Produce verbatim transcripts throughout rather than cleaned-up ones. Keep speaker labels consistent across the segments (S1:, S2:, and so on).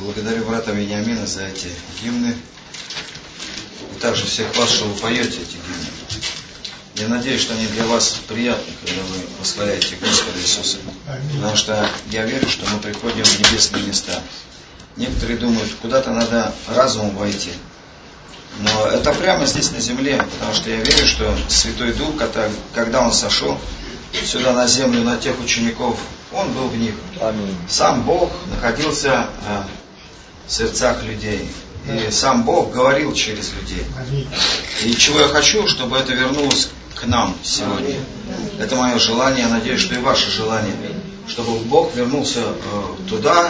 S1: Благодарю брата Вениамина за эти гимны. И также всех вас, что вы поете эти гимны. Я надеюсь, что они для вас приятны, когда вы восхваляете Господа Иисуса. Потому что я верю, что мы приходим в небесные места. Некоторые думают, куда-то надо разумом войти. Но это прямо здесь на земле, потому что я верю, что Святой Дух, когда Он сошел сюда на землю, на тех учеников, Он был в них. Аминь. Сам Бог находился в сердцах людей. И сам Бог говорил через людей. И чего я хочу, чтобы это вернулось к нам сегодня. Это мое желание, я надеюсь, что и ваше желание. Чтобы Бог вернулся туда,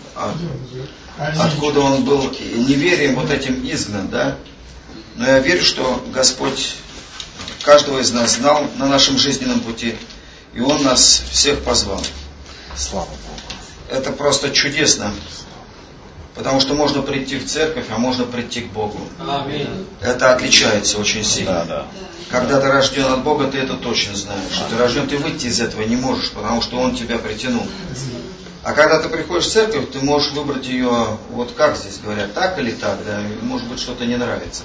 S1: откуда Он был неверием вот этим изгнан, да? Но я верю, что Господь каждого из нас знал на нашем жизненном пути, и Он нас всех позвал. Слава Богу. Это просто чудесно, потому что можно прийти в церковь, а можно прийти к Богу. Аминь. Это отличается очень сильно. Да, да. Когда ты рожден от Бога, ты это точно знаешь. Что ты рожден, ты выйти из этого не можешь, потому что Он тебя притянул. А когда ты приходишь в церковь, ты можешь выбрать ее, вот как здесь говорят, так или так, да, может быть, что-то не нравится.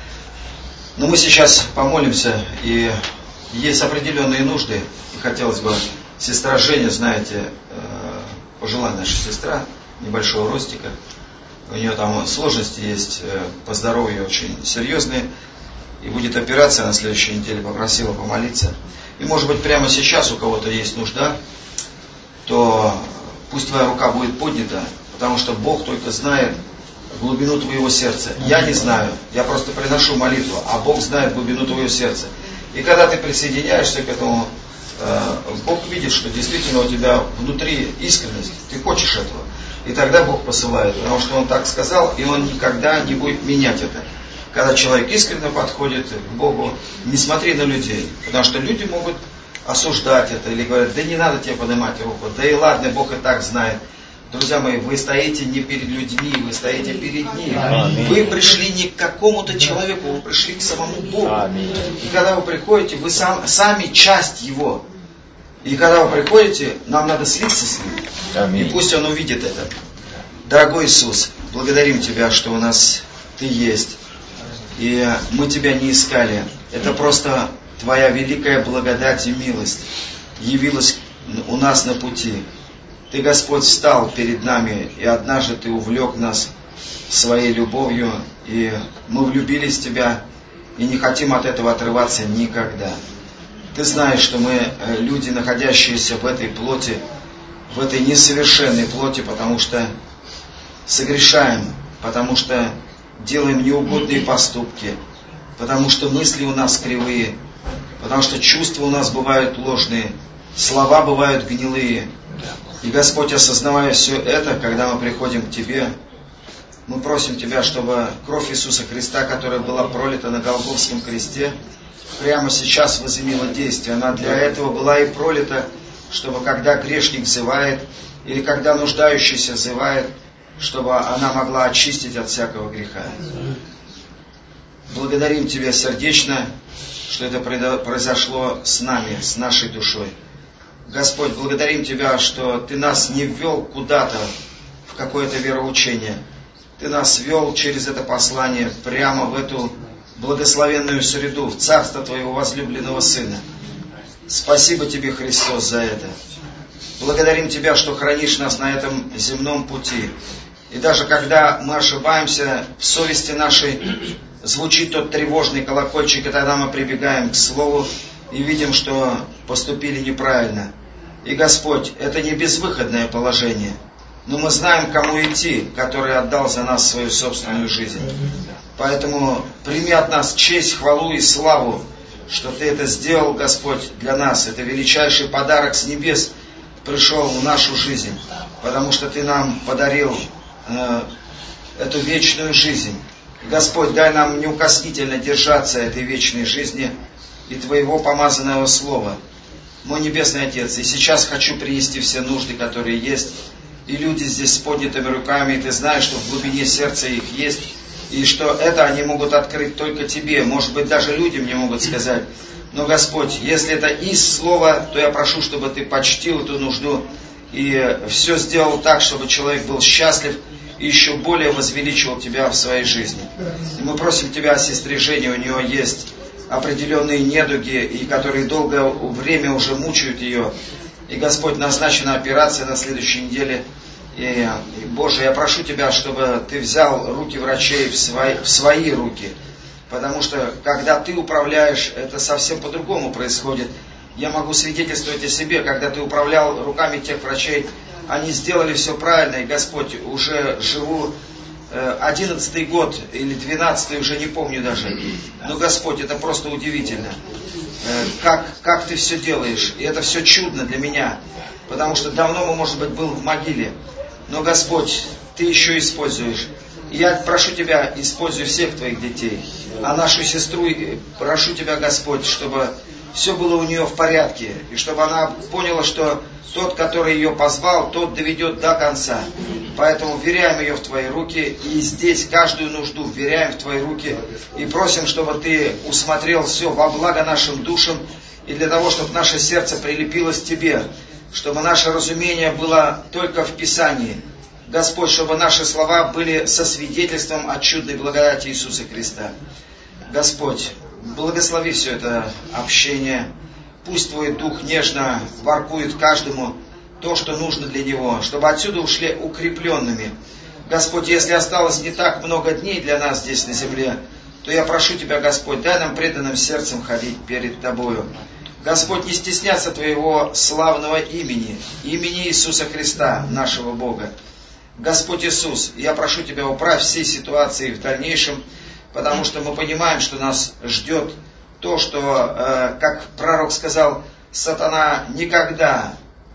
S1: Но мы сейчас помолимся, и есть определенные нужды. И хотелось бы, сестра Женя, знаете, пожилая наша сестра, небольшого ростика, у нее там сложности есть по здоровью очень серьезные, и будет операция на следующей неделе, попросила помолиться. И может быть прямо сейчас у кого-то есть нужда, то пусть твоя рука будет поднята, потому что Бог только знает глубину твоего сердца. Я не знаю, я просто приношу молитву, а Бог знает глубину твоего сердца. И когда ты присоединяешься к этому, Бог видит, что действительно у тебя внутри искренность, ты хочешь этого. И тогда Бог посылает, потому что Он так сказал, и Он никогда не будет менять это. Когда человек искренне подходит к Богу, не смотри на людей, потому что люди могут осуждать это, или говорят, да не надо тебе поднимать руку, да и ладно, Бог и так знает. Друзья мои, вы стоите не перед людьми, вы стоите перед Ним. Аминь. Вы пришли не к какому-то человеку, вы пришли к самому Богу. Аминь. И когда вы приходите, вы сам, сами часть Его. И когда вы приходите, нам надо слиться с Ним. Аминь. И пусть Он увидит это. Дорогой Иисус, благодарим Тебя, что у нас Ты есть. И мы Тебя не искали. Это просто Твоя великая благодать и милость явилась у нас на пути. Ты, Господь, встал перед нами, и однажды Ты увлек нас своей любовью, и мы влюбились в Тебя, и не хотим от этого отрываться никогда. Ты знаешь, что мы люди, находящиеся в этой плоти, в этой несовершенной плоти, потому что согрешаем, потому что делаем неугодные поступки, потому что мысли у нас кривые, потому что чувства у нас бывают ложные, слова бывают гнилые. И, Господь, осознавая все это, когда мы приходим к Тебе, мы просим Тебя, чтобы кровь Иисуса Христа, которая была пролита на Голгофском кресте, прямо сейчас возымела действие. Она для этого была и пролита, чтобы когда грешник взывает, или когда нуждающийся взывает, чтобы она могла очистить от всякого греха. Благодарим Тебя сердечно, что это произошло с нами, с нашей душой. Господь, благодарим Тебя, что Ты нас не ввел куда-то в какое-то вероучение. Ты нас ввел через это послание прямо в эту благословенную среду, в царство Твоего возлюбленного Сына. Спасибо Тебе, Христос, за это. Благодарим Тебя, что хранишь нас на этом земном пути. И даже когда мы ошибаемся, в совести нашей звучит тот тревожный колокольчик, и тогда мы прибегаем к Слову и видим, что поступили неправильно. И, Господь, это не безвыходное положение, но мы знаем, кому идти, который отдал за нас свою собственную жизнь. Поэтому прими от нас честь, хвалу и славу, что Ты это сделал, Господь, для нас. Это величайший подарок с небес пришел в нашу жизнь, потому что Ты нам подарил э, эту вечную жизнь. Господь, дай нам неукоснительно держаться этой вечной жизни и Твоего помазанного слова. Мой Небесный Отец, и сейчас хочу принести все нужды, которые есть, и люди здесь с поднятыми руками, и Ты знаешь, что в глубине сердца их есть, и что это они могут открыть только Тебе, может быть, даже людям не могут сказать. Но, Господь, если это из Слова, то я прошу, чтобы Ты почтил эту нужду и все сделал так, чтобы человек был счастлив, и еще более возвеличивал Тебя в своей жизни. И мы просим Тебя о сестре Жене, у нее есть определенные недуги, и которые долгое время уже мучают ее. И, Господь, назначена операция на следующей неделе. И, и, Боже, я прошу Тебя, чтобы Ты взял руки врачей в свои, в свои руки. Потому что, когда Ты управляешь, это совсем по-другому происходит. Я могу свидетельствовать о себе, когда Ты управлял руками тех врачей, они сделали все правильно, и, Господь, уже живу одиннадцатый год или двенадцатый, уже не помню даже. Но, Господь, это просто удивительно. Как, как Ты все делаешь. И это все чудно для меня. Потому что давно мы, может быть, был в могиле. Но, Господь, Ты еще используешь. И я прошу Тебя, используй всех Твоих детей. А нашу сестру прошу Тебя, Господь, чтобы все было у нее в порядке. И чтобы она поняла, что тот, который ее позвал, тот доведет до конца. Поэтому вверяем ее в Твои руки. И здесь каждую нужду вверяем в Твои руки. И просим, чтобы Ты усмотрел все во благо нашим душам. И для того, чтобы наше сердце прилепилось к Тебе. Чтобы наше разумение было только в Писании. Господь, чтобы наши слова были со свидетельством о чудной благодати Иисуса Христа. Господь, благослови все это общение. Пусть Твой Дух нежно воркует каждому то, что нужно для него, чтобы отсюда ушли укрепленными. Господь, если осталось не так много дней для нас здесь на земле, то я прошу Тебя, Господь, дай нам преданным сердцем ходить перед Тобою. Господь, не стесняться Твоего славного имени, имени Иисуса Христа, нашего Бога. Господь Иисус, я прошу Тебя, управь все ситуации в дальнейшем, потому что мы понимаем, что нас ждет то, что, э, как пророк сказал, сатана никогда,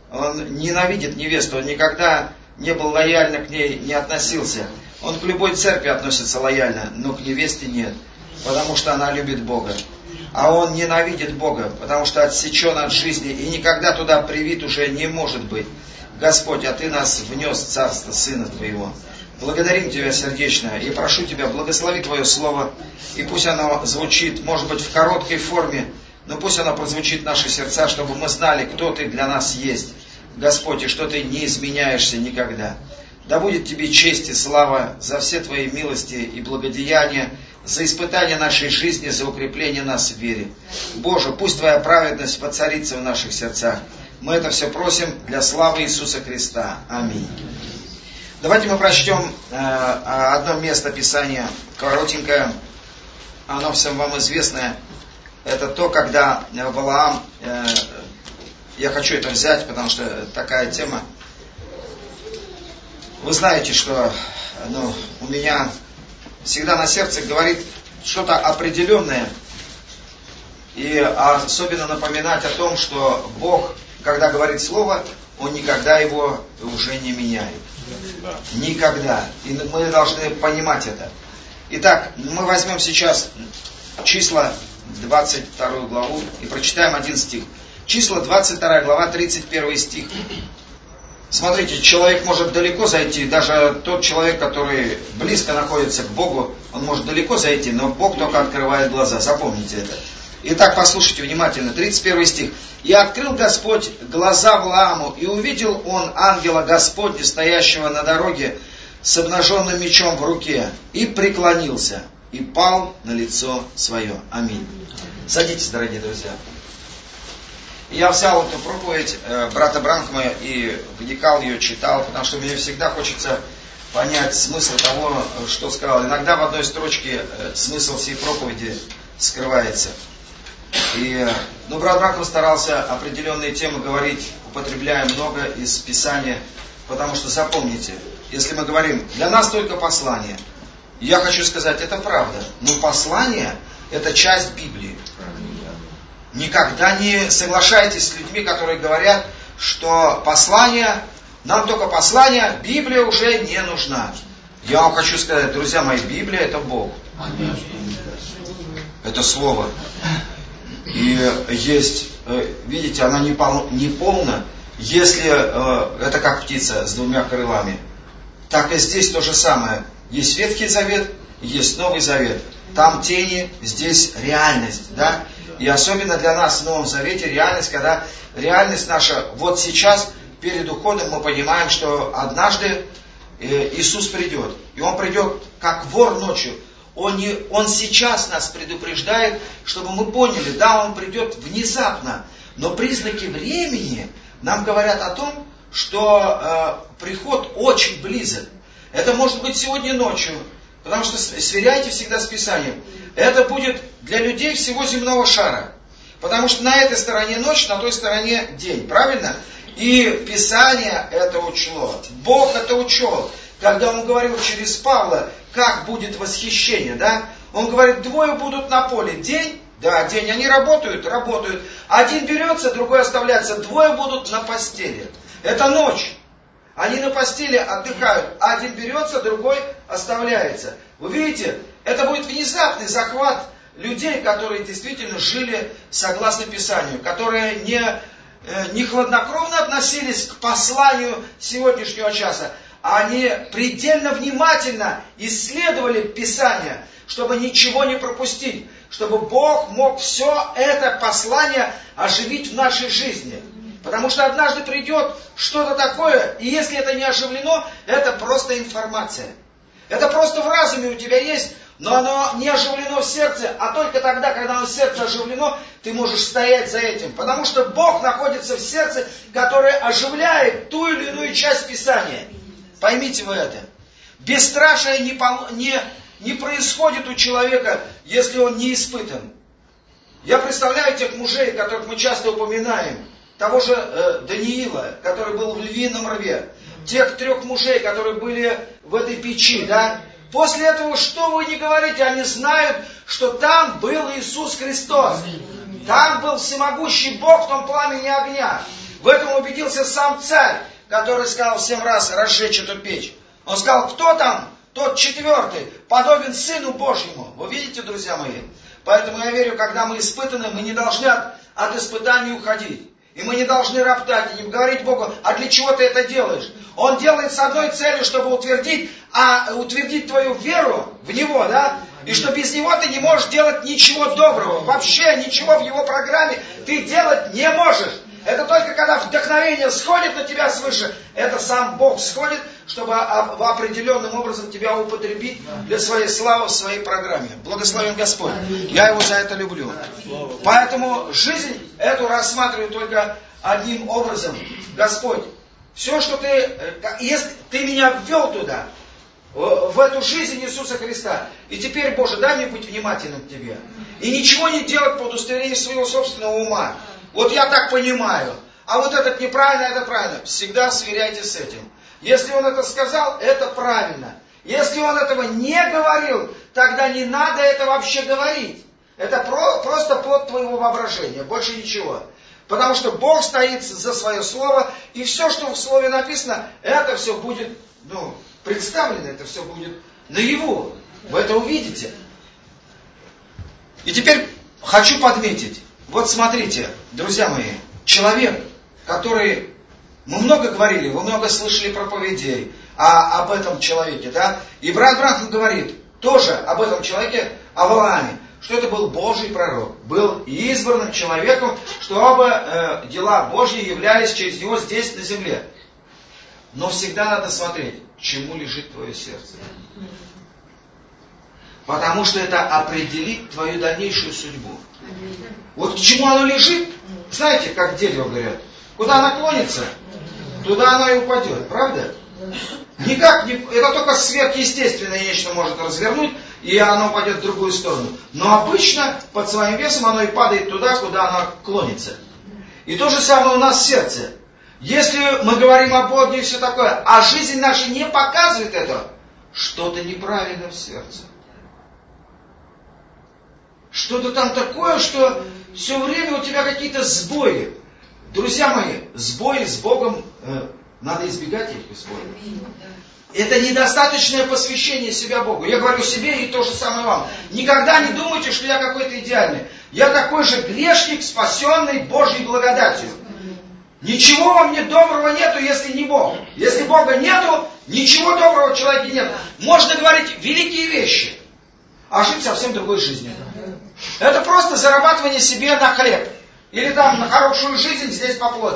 S1: он ненавидит невесту, он никогда не был лояльно к ней, не относился. Он к любой церкви относится лояльно, но к невесте нет, потому что она любит Бога. А он ненавидит Бога, потому что отсечен от жизни и никогда туда привит уже не может быть. Господь, а Ты нас внес в Царство Сына Твоего. Благодарим Тебя сердечно и прошу Тебя, благослови Твое Слово, и пусть оно звучит, может быть, в короткой форме, но пусть оно прозвучит в наши сердца, чтобы мы знали, кто Ты для нас есть, Господь, и что Ты не изменяешься никогда. Да будет Тебе честь и слава за все Твои милости и благодеяния, за испытание нашей жизни, за укрепление нас в вере. Боже, пусть Твоя праведность воцарится в наших сердцах. Мы это все просим для славы Иисуса Христа. Аминь. Давайте мы прочтем э, одно место Писания, коротенькое, оно всем вам известное. Это то, когда Валаам, э, я хочу это взять, потому что такая тема. Вы знаете, что ну, у меня всегда на сердце говорит что-то определенное. И особенно напоминать о том, что Бог, когда говорит слово, Он никогда его уже не меняет. Никогда. И мы должны понимать это. Итак, мы возьмем сейчас числа, двадцать вторую главу, и прочитаем один стих. Числа, двадцать вторая глава, тридцать первый стих. Смотрите, человек может далеко зайти, даже тот человек, который близко находится к Богу, он может далеко зайти, но Бог только открывает глаза. Запомните это. Итак, послушайте внимательно, тридцать первый стих. «И открыл Господь глаза Валааму, и увидел он ангела Господня, стоящего на дороге с обнаженным мечом в руке, и преклонился, и пал на лицо свое». Аминь. Садитесь, дорогие друзья. Я взял эту проповедь э, брата Бранхама и вникал ее, читал, потому что мне всегда хочется понять смысл того, что сказал. Иногда в одной строчке э, смысл всей проповеди скрывается. И, ну, брат Бранхам старался определенные темы говорить, употребляя много из Писания, потому что запомните, если мы говорим, для нас только послание, я хочу сказать, это правда, но послание это часть Библии. Никогда не соглашайтесь с людьми, которые говорят, что послание, нам только послание, Библия уже не нужна. Я вам хочу сказать, друзья мои, Библия это Бог. Это Слово. И есть, видите, она не, пол, не полна, если это как птица с двумя крылами. Так и здесь то же самое. Есть Ветхий Завет, есть Новый Завет. Там тени, здесь реальность, да? И особенно для нас в Новом Завете реальность, когда реальность наша, вот сейчас, перед уходом мы понимаем, что однажды Иисус придет. И Он придет как вор ночью. Он, не, он сейчас нас предупреждает, чтобы мы поняли, да, Он придет внезапно. Но признаки времени нам говорят о том, что э, приход очень близок. Это может быть сегодня ночью, потому что сверяйте всегда с Писанием. Это будет для людей всего земного шара. Потому что на этой стороне ночь, на той стороне день. Правильно? И Писание это учло. Бог это учел. Когда Он говорил через Павла, как будет восхищение, да? Он говорит, двое будут на поле. День, да, день. Они работают, работают. Один берется, другой оставляется. Двое будут на постели. Это ночь. Они на постели отдыхают. Один берется, другой оставляется. Вы видите, это будет внезапный захват людей, которые действительно жили согласно Писанию, которые не, не хладнокровно относились к посланию сегодняшнего часа, а они предельно внимательно исследовали Писание, чтобы ничего не пропустить, чтобы Бог мог все это послание оживить в нашей жизни. Потому что однажды придет что-то такое, и если это не оживлено, это просто информация. Это просто в разуме у тебя есть, но оно не оживлено в сердце, а только тогда, когда оно в сердце оживлено, ты можешь стоять за этим. Потому что Бог находится в сердце, которое оживляет ту или иную часть Писания. Поймите вы это. Бесстрашие не, не, не происходит у человека, если он не испытан. Я представляю тех мужей, которых мы часто упоминаем. Того же э, Даниила, который был в львином рве. Тех трех мужей, которые были в этой печи, да. После этого, что вы не говорите, они знают, что там был Иисус Христос. Там был всемогущий Бог в том пламени огня. В этом убедился сам царь, который сказал всем раз разжечь эту печь. Он сказал, кто там? Тот четвертый, подобен Сыну Божьему. Вы видите, друзья мои? Поэтому я верю, когда мы испытаны, мы не должны от, от испытаний уходить. И мы не должны роптать и не говорить Богу, а для чего ты это делаешь? Он делает с одной целью, чтобы утвердить, а утвердить твою веру в Него, да? И что без Него ты не можешь делать ничего доброго. Вообще ничего в Его программе ты делать не можешь. Это только когда вдохновение сходит на тебя свыше, это сам Бог сходит, чтобы в определенным образом тебя употребить для своей славы в своей программе. Благословен Господь. Я Его за это люблю. Поэтому жизнь эту рассматриваю только одним образом. Господь, все, что ты, если ты меня ввел туда, в эту жизнь Иисуса Христа, и теперь, Боже, дай мне быть внимательным к Тебе. И ничего не делать по удостоверению своего собственного ума. Вот я так понимаю, а вот этот неправильно, это правильно. Всегда сверяйтесь с этим. Если он это сказал, это правильно. Если он этого не говорил, тогда не надо это вообще говорить. Это про, просто плод твоего воображения, больше ничего. Потому что Бог стоит за свое слово, и все, что в слове написано, это все будет, ну, представлено, это все будет наяву. Вы это увидите. И теперь хочу подметить. Вот смотрите, друзья мои, человек, который... Мы много говорили, вы много слышали проповедей о, об этом человеке, да? И брат Бранхам говорит тоже об этом человеке, о Валааме, что это был Божий пророк, был избранным человеком, чтобы э, дела Божьи являлись через него здесь, на земле. Но всегда надо смотреть, к чему лежит твое сердце. Потому что это определит твою дальнейшую судьбу. Вот к чему оно лежит, знаете, как дерево говорят, куда наклонится, туда оно и упадет, правда? Никак не, это только сверхъестественное нечто может развернуть, и оно пойдет в другую сторону. Но обычно под своим весом оно и падает туда, куда оно клонится. И то же самое у нас в сердце. Если мы говорим о Боге и все такое, а жизнь наша не показывает этого, что-то неправильно в сердце. Что-то там такое, что все время у тебя какие-то сбои. Друзья мои, сбои с Богом, э, надо избегать этих сбоев. Это недостаточное посвящение себя Богу. Я говорю себе и то же самое вам. Никогда не думайте, что я какой-то идеальный. Я такой же грешник, спасенный Божьей благодатью. Ничего во мне доброго нету, если не Бог. Если Бога нету, ничего доброго в человеке нет. Можно говорить великие вещи, а жить совсем другой жизнью. Это просто зарабатывание себе на хлеб. Или там на хорошую жизнь здесь по плоти.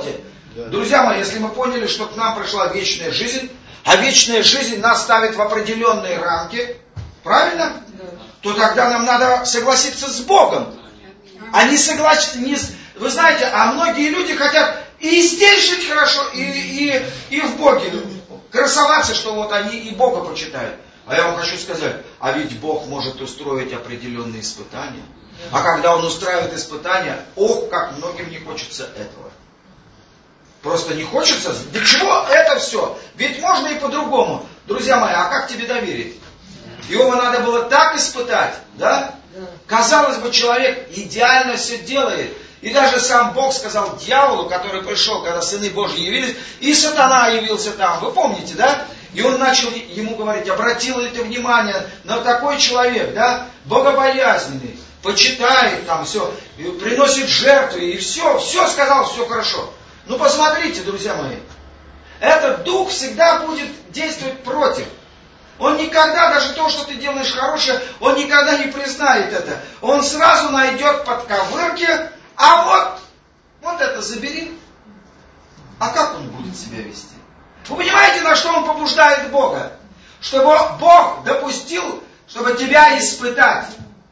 S1: Да. Друзья мои, если мы поняли, что к нам пришла вечная жизнь, а вечная жизнь нас ставит в определенные рамки, правильно? Да. То тогда нам надо согласиться с Богом. А не согласиться, не, вы знаете, а многие люди хотят и здесь жить хорошо, и, и, и в Боге красоваться, что вот они и Бога почитают. А я вам хочу сказать, а ведь Бог может устроить определенные испытания. А когда Он устраивает испытания, ох, как многим не хочется этого. Просто не хочется. Для чего это все? Ведь можно и по-другому. Друзья мои, а как тебе доверить? Иова надо было так испытать, да? Казалось бы, человек идеально все делает. И даже сам Бог сказал дьяволу, который пришел, когда сыны Божьи явились, и сатана явился там. Вы помните, да? И он начал ему говорить, обратил ли ты внимание на такой человек, да? Богобоязненный, почитает там все, приносит жертвы, и все, все сказал, все хорошо. Ну посмотрите, друзья мои, этот дух всегда будет действовать против. Он никогда, даже то, что ты делаешь хорошее, он никогда не признает это. Он сразу найдет подковырки, а вот, вот это забери. А как он будет себя вести? Вы понимаете, на что он побуждает Бога? Чтобы Бог допустил, чтобы тебя испытать.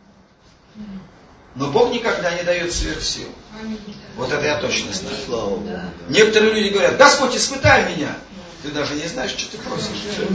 S1: Но Бог никогда не дает сверхсил. Вот это я точно знаю. Некоторые люди говорят, Господь, испытай меня. Ты даже не знаешь, что ты просишь.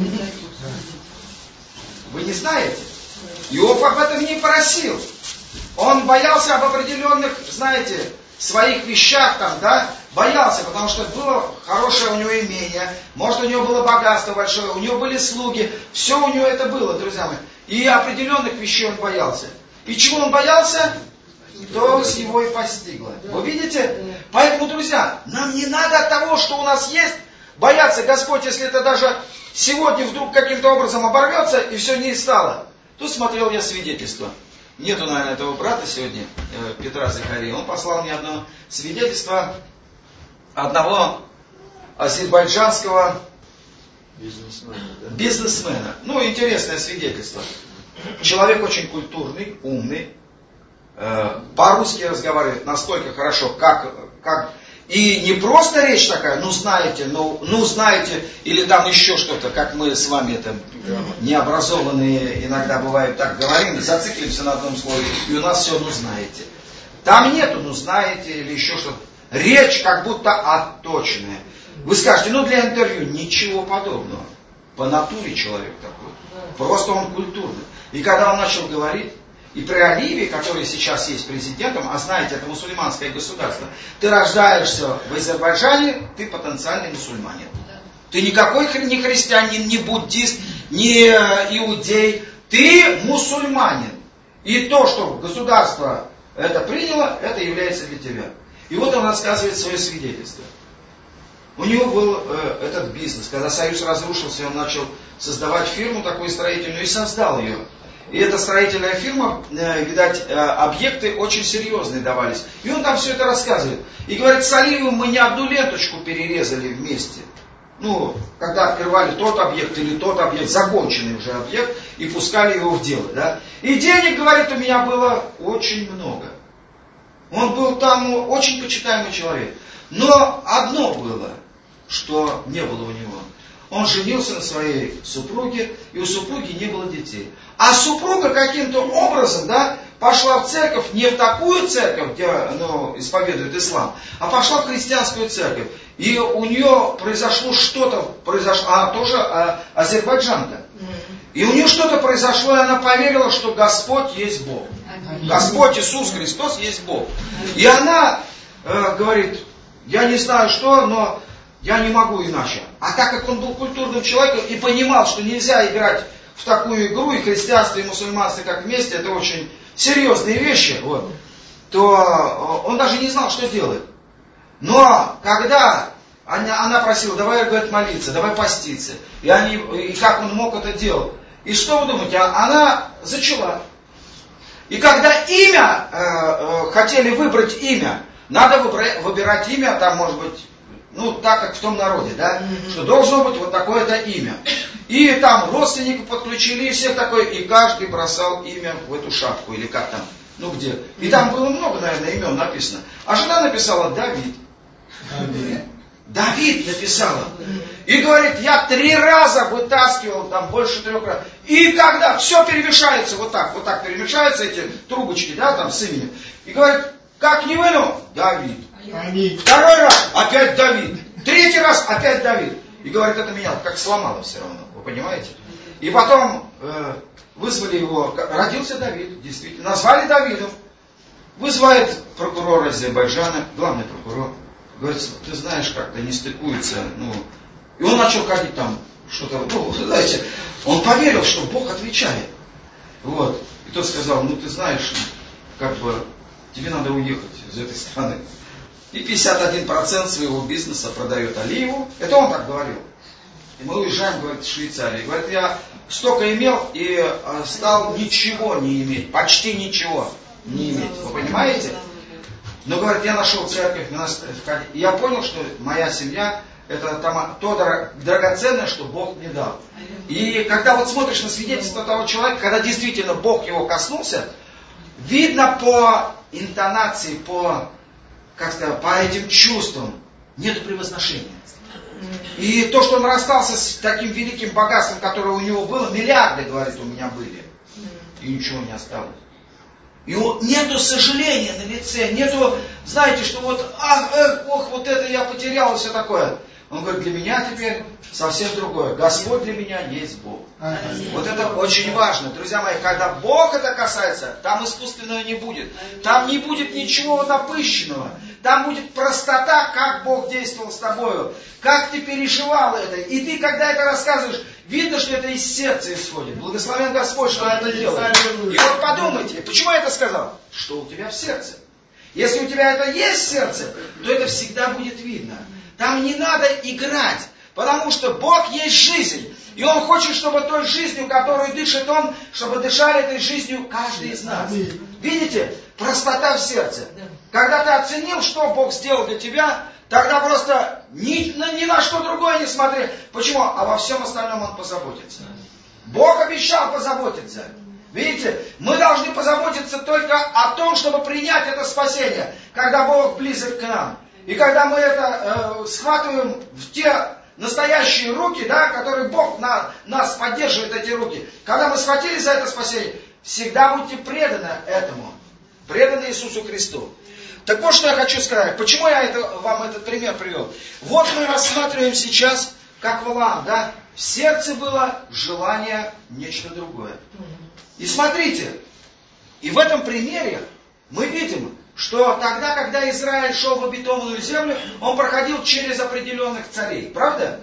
S1: Вы не знаете? Иов об этом не просил. Он боялся об определенных, знаете, своих вещах там, да, боялся, потому что было хорошее у него имение, может, у него было богатство большое, у него были слуги, все у него это было, друзья мои. И определенных вещей он боялся. И чего он боялся? То с его и постигло. Вы видите? Поэтому, друзья, нам не надо от того, что у нас есть, бояться. Господь, если это даже сегодня вдруг каким-то образом оборвется, и все не стало. Тут смотрел я свидетельство. Нету, наверное, этого брата сегодня, э, Петра Захария. Он послал мне одно свидетельство одного азербайджанского бизнесмена. Да? бизнесмена. Ну, интересное свидетельство. Человек очень культурный, умный, э, по-русски разговаривает настолько хорошо, как... как и не просто речь такая, ну знаете, ну, ну знаете, или там еще что-то, как мы с вами там необразованные иногда бывает так говорим, зациклимся на одном слове, и у нас все ну знаете. Там нету ну знаете или еще что-то. Речь как будто отточенная. Вы скажете, ну для интервью ничего подобного. По натуре человек такой. Просто он культурный. И когда он начал говорить, и при Алиеве, который сейчас есть президентом, а знаете, это мусульманское государство, ты рождаешься в Азербайджане, ты потенциальный мусульманин. Ты никакой не христианин, не буддист, не иудей, ты мусульманин. И то, что государство это приняло, это является для тебя. И вот он рассказывает свое свидетельство. У него был э, этот бизнес. Когда Союз разрушился, он начал создавать фирму такую строительную и создал ее. И эта строительная фирма, э, видать, э, объекты очень серьезные давались. И он там все это рассказывает. И говорит, с Алиевым мы не одну ленточку перерезали вместе. Ну, когда открывали тот объект или тот объект, законченный уже объект, и пускали его в дело. Да? И денег, говорит, у меня было очень много. Он был там ну, очень почитаемый человек. Но одно было, что не было у него. Он женился на своей супруге, и у супруги не было детей. А супруга каким-то образом, да, пошла в церковь, не в такую церковь, где ну, исповедует ислам, а пошла в христианскую церковь. И у нее произошло что-то, произошло, а тоже а, азербайджанка. И у нее что-то произошло, и она поверила, что Господь есть Бог. Господь Иисус Христос есть Бог. И она э, говорит, я не знаю что, но я не могу иначе. А так как он был культурным человеком и понимал, что нельзя играть в такую игру, и христианство, и мусульманство как вместе, это очень серьезные вещи, вот, то он даже не знал, что делать. Но когда она, она просила, давай, говорит, молиться, давай поститься, и, они, и как он мог это делать. И что вы думаете, она зачала. И когда имя, э, э, хотели выбрать имя, надо выбрать, выбирать имя, там может быть, ну так как в том народе, да, mm-hmm. что должно быть вот такое-то имя. И там родственников подключили, и всех такое, и каждый бросал имя в эту шапку, или как там, ну где. И там было много, наверное, имен написано. А жена написала Давид. Mm-hmm. Давид написал. И говорит, я три раза вытаскивал, там больше трех раз. И когда все перемешается, вот так, вот так перемешаются эти трубочки, да, там с именем. И говорит, как не вынул? Давид. Аминь. Второй раз, опять Давид. Третий раз, опять Давид. И говорит, это меня как сломало все равно, вы понимаете? И потом э, вызвали его, родился Давид, действительно, назвали Давидом. Вызывает прокурора Азербайджана, главный прокурор. Говорит, ты знаешь, как-то не стыкуется. Ну, и он начал ходить там, что-то, ну, знаете, он поверил, что Бог отвечает. Вот. И тот сказал, ну ты знаешь, как бы тебе надо уехать из этой страны. И пятьдесят один процент своего бизнеса продает Алиеву. Это он так говорил. И мы уезжаем, говорит, в Швейцарию. Говорит, я столько имел и стал ничего не иметь. Почти ничего не иметь. Вы понимаете? Но, говорит, я нашел церковь. И я понял, что моя семья это там, то драгоценное, что Бог мне дал. И когда вот смотришь на свидетельство того человека, когда действительно Бог его коснулся, видно по интонации, по... как сказать, по этим чувствам нет превозношения. И то, что он расстался с таким великим богатством, которое у него было, миллиарды, говорит, у меня были. И ничего не осталось. И нету сожаления на лице, нету, знаете, что вот, ах, эх, ох, вот это я потерял и все такое. Он говорит, для меня теперь совсем другое. Господь для меня есть Бог. Вот это очень важно. Друзья мои, когда Бог это касается, там искусственного не будет. Там не будет ничего напыщенного. Там будет простота, как Бог действовал с тобою. Как ты переживал это. И ты, когда это рассказываешь, видно, что это из сердца исходит. Благословен Господь, что это делает. И вот подумайте, почему я это сказал? Что у тебя в сердце. Если у тебя это есть в сердце, то это всегда будет видно. Там не надо играть, потому что Бог есть жизнь. И Он хочет, чтобы той жизнью, которую дышит Он, чтобы дышали этой жизнью каждый из нас. Видите? Простота в сердце. Когда ты оценил, что Бог сделал для тебя, тогда просто ни, ни на что другое не смотри. Почему? А во всем остальном Он позаботится. Бог обещал позаботиться. Видите? Мы должны позаботиться только о том, чтобы принять это спасение, когда Бог близок к нам. И когда мы это э, схватываем в те настоящие руки, да, которые Бог на, нас поддерживает, эти руки, когда мы схватились за это спасение, всегда будьте преданы этому, преданы Иисусу Христу. Так вот, что я хочу сказать. Почему я это, вам этот пример привел? Вот мы рассматриваем сейчас, как Валаам, да, в сердце было желание нечто другое. И смотрите, и в этом примере мы видим, что тогда, когда Израиль шел в обетованную землю, он проходил через определенных царей. Правда?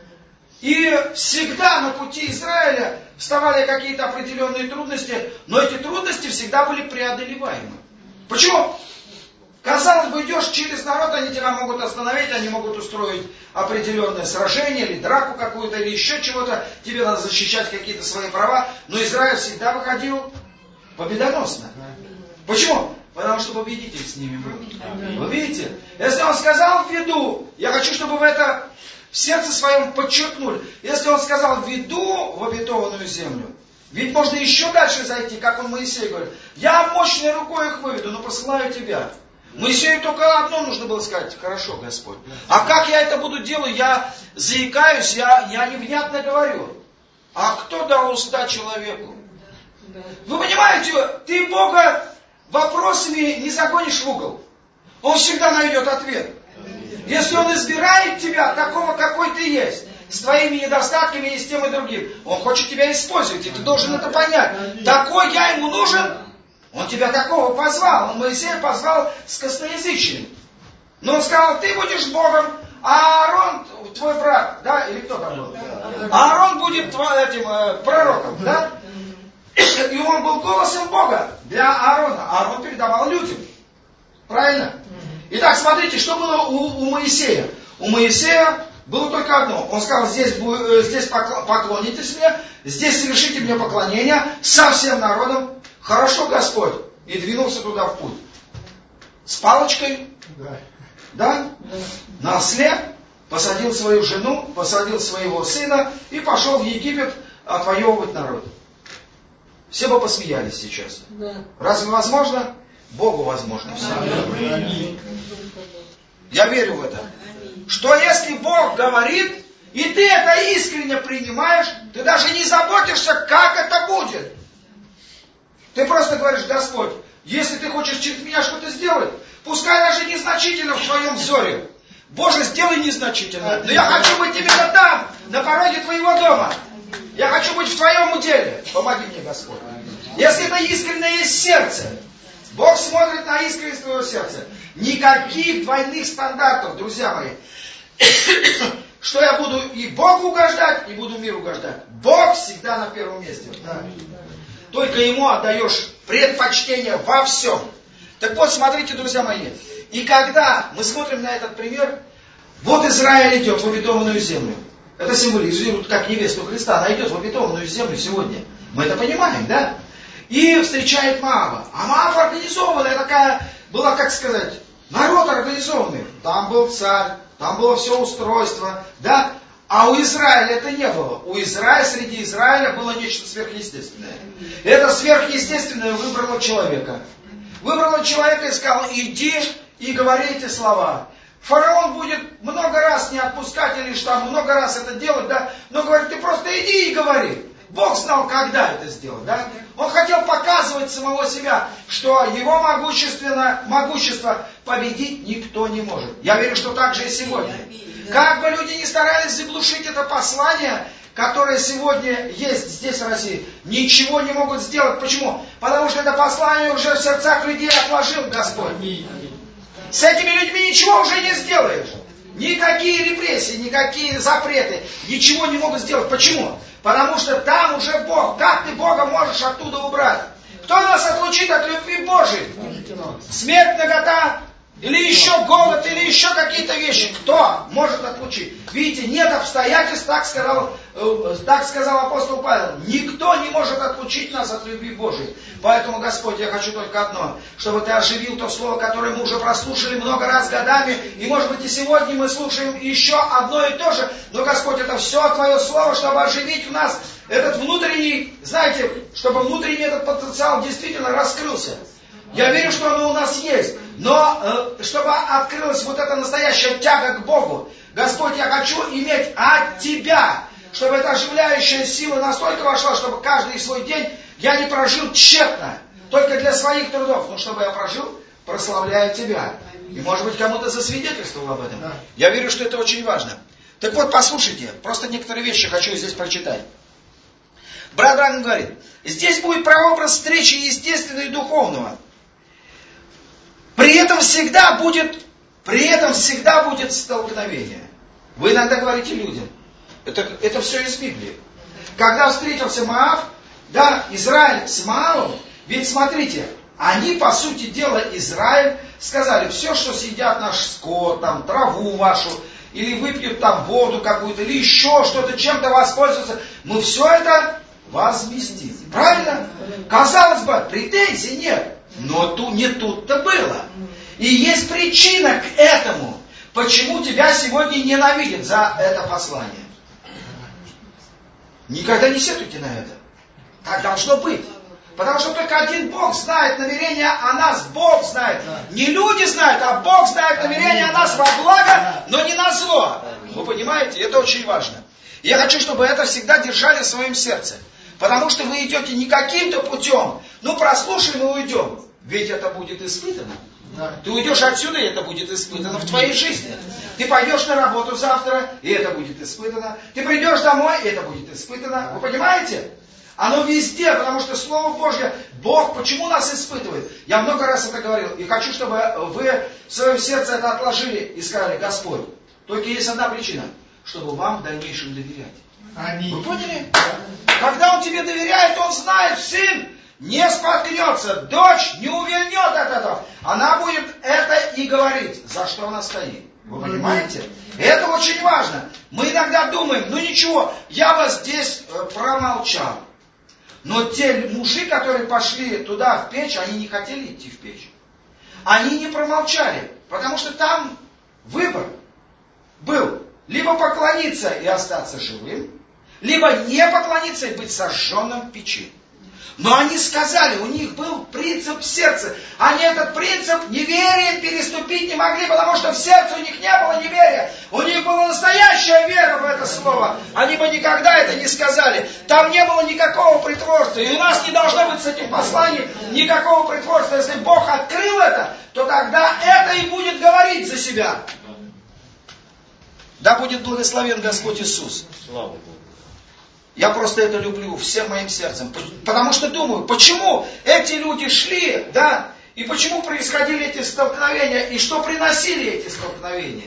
S1: И всегда на пути Израиля вставали какие-то определенные трудности, но эти трудности всегда были преодолеваемы. Почему? Казалось бы, идешь через народ, они тебя могут остановить, они могут устроить определенное сражение, или драку какую-то, или еще чего-то, тебе надо защищать какие-то свои права, но Израиль всегда выходил победоносно. Почему? Потому что победитель с ними был. Вы видите? Если он сказал «веду», я хочу, чтобы вы это в сердце своем подчеркнули. Если он сказал «веду в обетованную землю», ведь можно еще дальше зайти, как он Моисею говорит. «Я мощной рукой их выведу, но посылаю тебя». Моисею только одно нужно было сказать: «Хорошо, Господь». А как я это буду делать? Я заикаюсь, я, я невнятно говорю. А кто дал уста человеку? Вы понимаете, ты Бога вопросами не загонишь в угол. Он всегда найдет ответ. Если Он избирает тебя такого, какой ты есть, с твоими недостатками и с тем и другим, Он хочет тебя использовать, и ты должен это понять. Такой я Ему нужен, Он тебя такого позвал. Он Моисея позвал с косноязычием. Но Он сказал: ты будешь Богом, а Аарон, твой брат, да, или кто там был? А Аарон будет твоим этим э, пророком, да? И он был голосом Бога для Аарона. Аарон передавал людям. Правильно? Итак, смотрите, что было у, у Моисея. У Моисея было только одно. Он сказал: здесь, здесь поклонитесь мне, здесь совершите мне поклонение со всем народом. Хорошо, Господь. И двинулся туда в путь. С палочкой. Да. Да? На осле. Посадил свою жену, посадил своего сына и пошел в Египет отвоевывать народ. Все бы посмеялись сейчас. Да. Разве возможно? Богу возможно все. Я верю в это.
S2: что если Бог говорит, и ты это искренне принимаешь, ты даже не заботишься, как это будет. Ты просто говоришь: Господь, если ты хочешь через меня что-то сделать, пускай даже незначительно в твоем взоре. Боже, сделай незначительно. Но я хочу быть именно там, на пороге твоего дома. Я хочу быть в твоем уделе. Помоги мне, Господь. Если это искреннее есть сердце, Бог смотрит на искренность твоего сердца. Никаких двойных стандартов, друзья мои. Что я буду и Богу угождать, и буду миру угождать. Бог всегда на первом месте. Только Ему отдаешь предпочтение во всем. Так вот, смотрите, друзья мои. И когда мы смотрим на этот пример, вот Израиль идет в обетованную землю. Это символизирует, как невесту Христа. Она идет в обетованную землю сегодня. Мы это понимаем, да? И встречает Моаба. А Моаб организованная такая, была, как сказать, народ организованный. Там был царь, там было все устройство, да? А у Израиля это не было. У Израиля, среди Израиля было нечто сверхъестественное. Это сверхъестественное выбрало человека. Выбрало человека и сказал: иди и говори эти слова. Фараон будет много раз не отпускать или что, много раз это делать, да? Но говорит: ты просто иди и говори. Бог знал, когда это сделать, да? Он хотел показывать самого себя, что его могущественно, могущество победить никто не может. Я верю, что так же и сегодня. Как бы люди ни старались заглушить это послание, которое сегодня есть здесь в России, ничего не могут сделать. Почему? Потому что это послание уже в сердцах людей отложил Господь. С этими людьми ничего уже не сделаешь. Никакие репрессии, никакие запреты ничего не могут сделать. Почему? Потому что там уже Бог. Как ты Бога можешь оттуда убрать? Кто нас отлучит от любви Божией? Смерть, нагота, или еще голод, или еще какие-то вещи. Кто может отлучить? Видите, нет обстоятельств, так сказал, так сказал апостол Павел. Никто не может отлучить нас от любви Божией. Поэтому, Господь, я хочу только одно, чтобы Ты оживил то слово, которое мы уже прослушали много раз годами. И, может быть, и сегодня мы слушаем еще одно и то же. Но, Господь, это все Твое слово, чтобы оживить в нас этот внутренний, знаете, чтобы внутренний этот потенциал действительно раскрылся. Я верю, что оно у нас есть. Но э, чтобы открылась вот эта настоящая тяга к Богу. Господь, я хочу иметь от Тебя. Чтобы эта оживляющая сила настолько вошла, чтобы каждый свой день я не прожил тщетно. Только для своих трудов. Но чтобы я прожил, прославляя Тебя. И может быть кому-то засвидетельствовал об этом. Я верю, что это очень важно. Так вот, послушайте. Просто некоторые вещи хочу здесь прочитать. Брат Бранхам говорит. Здесь будет прообраз встречи естественного и духовного. При этом всегда будет, при этом всегда будет столкновение. Вы иногда говорите людям, это, это все из Библии. Когда встретился Моаб, да, Израиль с Моабом, ведь смотрите, они, по сути дела, Израиль, сказали: все, что съедят наш скот, там, траву вашу, или выпьют там воду какую-то, или еще что-то, чем-то воспользуются, мы все это возместим. Правильно? Казалось бы, претензий нет. Но тут не тут-то было. И есть причина к этому. Почему тебя сегодня ненавидят за это послание. Никогда не сетуйте на это. Так должно быть. Потому что только один Бог знает намерения о нас. Бог знает. Не люди знают, а Бог знает намерения о нас во благо, но не на зло. Вы понимаете? Это очень важно. Я хочу, чтобы это всегда держали в своем сердце. Потому что вы идете не каким-то путем. Ну, прослушаем и уйдем. Ведь это будет испытано. Ты уйдешь отсюда, и это будет испытано в твоей жизни. Ты пойдешь на работу завтра, и это будет испытано. Ты придешь домой, и это будет испытано. Вы понимаете? Оно везде, потому что Слово Божье, Бог почему нас испытывает? Я много раз это говорил. И хочу, чтобы вы в своем сердце это отложили и сказали: Господь, только есть одна причина, чтобы вам в дальнейшем доверять. Аминь. Вы поняли? Когда Он тебе доверяет, Он знает, сын не споткнется, дочь не увильнет от этого. Она будет это и говорить, за что она стоит. Вы понимаете? Это очень важно. Мы иногда думаем: ну ничего, я вас здесь промолчал. Но те мужи, которые пошли туда в печь, они не хотели идти в печь. Они не промолчали, потому что там выбор был: либо поклониться и остаться живым, либо не поклониться и быть сожженным в печи. Но они сказали, у них был принцип в сердце. Они этот принцип неверием переступить не могли, потому что в сердце у них не было неверия. У них была настоящая вера в это слово. Они бы никогда это не сказали. Там не было никакого притворства. И у нас не должно быть с этим посланием никакого притворства. Если Бог открыл это, то тогда это и будет говорить за себя. Да будет благословен Господь Иисус.
S3: Слава Богу.
S2: Я просто это люблю всем моим сердцем. Потому что думаю, почему эти люди шли, да, и почему происходили эти столкновения, и что приносили эти столкновения.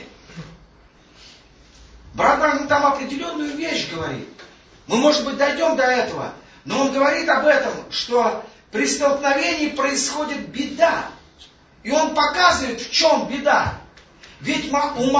S2: Брат Бранхам там определенную вещь говорит. Мы, может быть, дойдем до этого, но он говорит об этом, что при столкновении происходит беда. И он показывает, в чем беда. Ведь у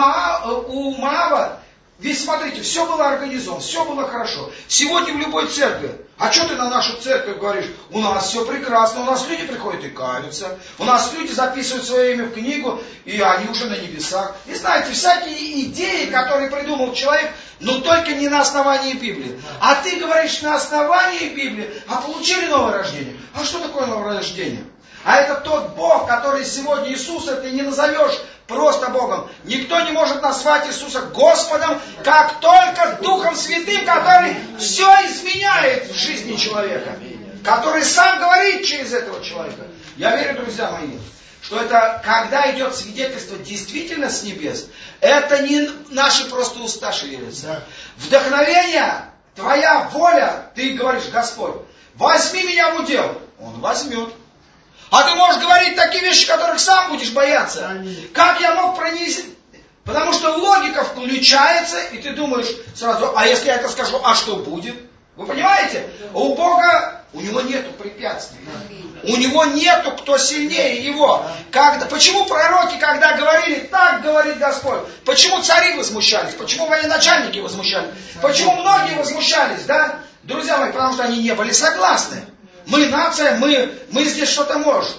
S2: Моава, ведь смотрите, все было организовано, все было хорошо. Сегодня в любой церкви, а что ты на нашу церковь говоришь? У нас все прекрасно, у нас люди приходят и каются, у нас люди записывают свое имя в книгу, и они уже на небесах. И знаете, всякие идеи, которые придумал человек, но только не на основании Библии. А ты говоришь на основании Библии, а получили новое рождение. А что такое новое рождение? А это тот Бог, который сегодня Иисуса ты не назовешь просто Богом. Никто не может назвать Иисуса Господом, как только Духом Святым, который все изменяет в жизни человека. Который сам говорит через этого человека. Я верю, друзья мои, что это, когда идет свидетельство действительно с небес, это не наши просто уста шевелятся. Вдохновение, твоя воля, ты говоришь, Господь, возьми меня в удел. Он возьмет. А ты можешь говорить такие вещи, которых сам будешь бояться. Как я мог пронести? Потому что логика включается, и ты думаешь сразу, а если я это скажу, а что будет? Вы понимаете? У Бога, у Него нету препятствий. У Него нету, кто сильнее Его. Когда, почему пророки, когда говорили, так говорит Господь? Почему цари возмущались? Почему военачальники возмущались? Почему многие возмущались, да? Друзья мои, потому что они не были согласны. Мы нация, мы, мы здесь что-то можем.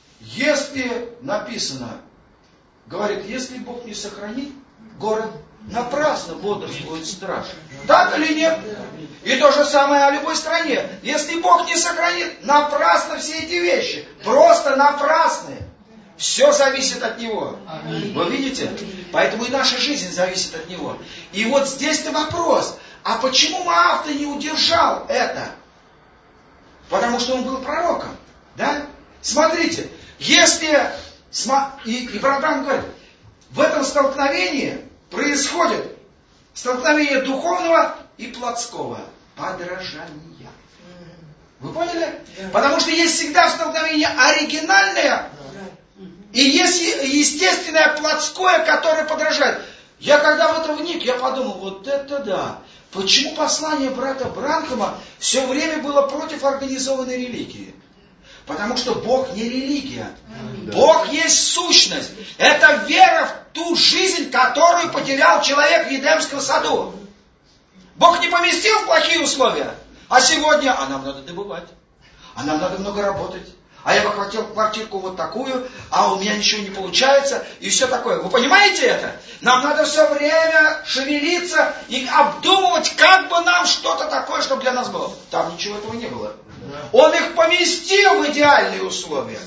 S2: Если написано, говорит, если Бог не сохранит город, напрасно бодрствует страж. Так или нет? И то же самое о любой стране. Если Бог не сохранит, напрасно все эти вещи. Просто напрасные. Все зависит от Него. Вы видите? Поэтому и наша жизнь зависит от Него. И вот здесь-то вопрос. А почему Моав-то не удержал это? Потому что он был пророком. Да? Смотрите, если... И, и брат Бранхам говорит, в этом столкновении происходит столкновение духовного и плотского подражания. Вы поняли? Потому что есть всегда столкновение оригинальное, и есть естественное плотское, которое подражает. Я когда в это вник, я подумал, вот это да. Почему послание брата Бранхама все время было против организованной религии? Потому что Бог не религия. Бог есть сущность. Это вера в ту жизнь, которую потерял человек в Едемском саду. Бог не поместил в плохие условия. А сегодня, а нам надо добывать. А нам надо много работать. А я бы хотел квартирку вот такую, а у меня ничего не получается, и все такое. Вы понимаете это? Нам надо все время шевелиться и обдумывать, как бы нам что-то такое, чтобы для нас было. Там ничего этого не было. Он их поместил в идеальные условия.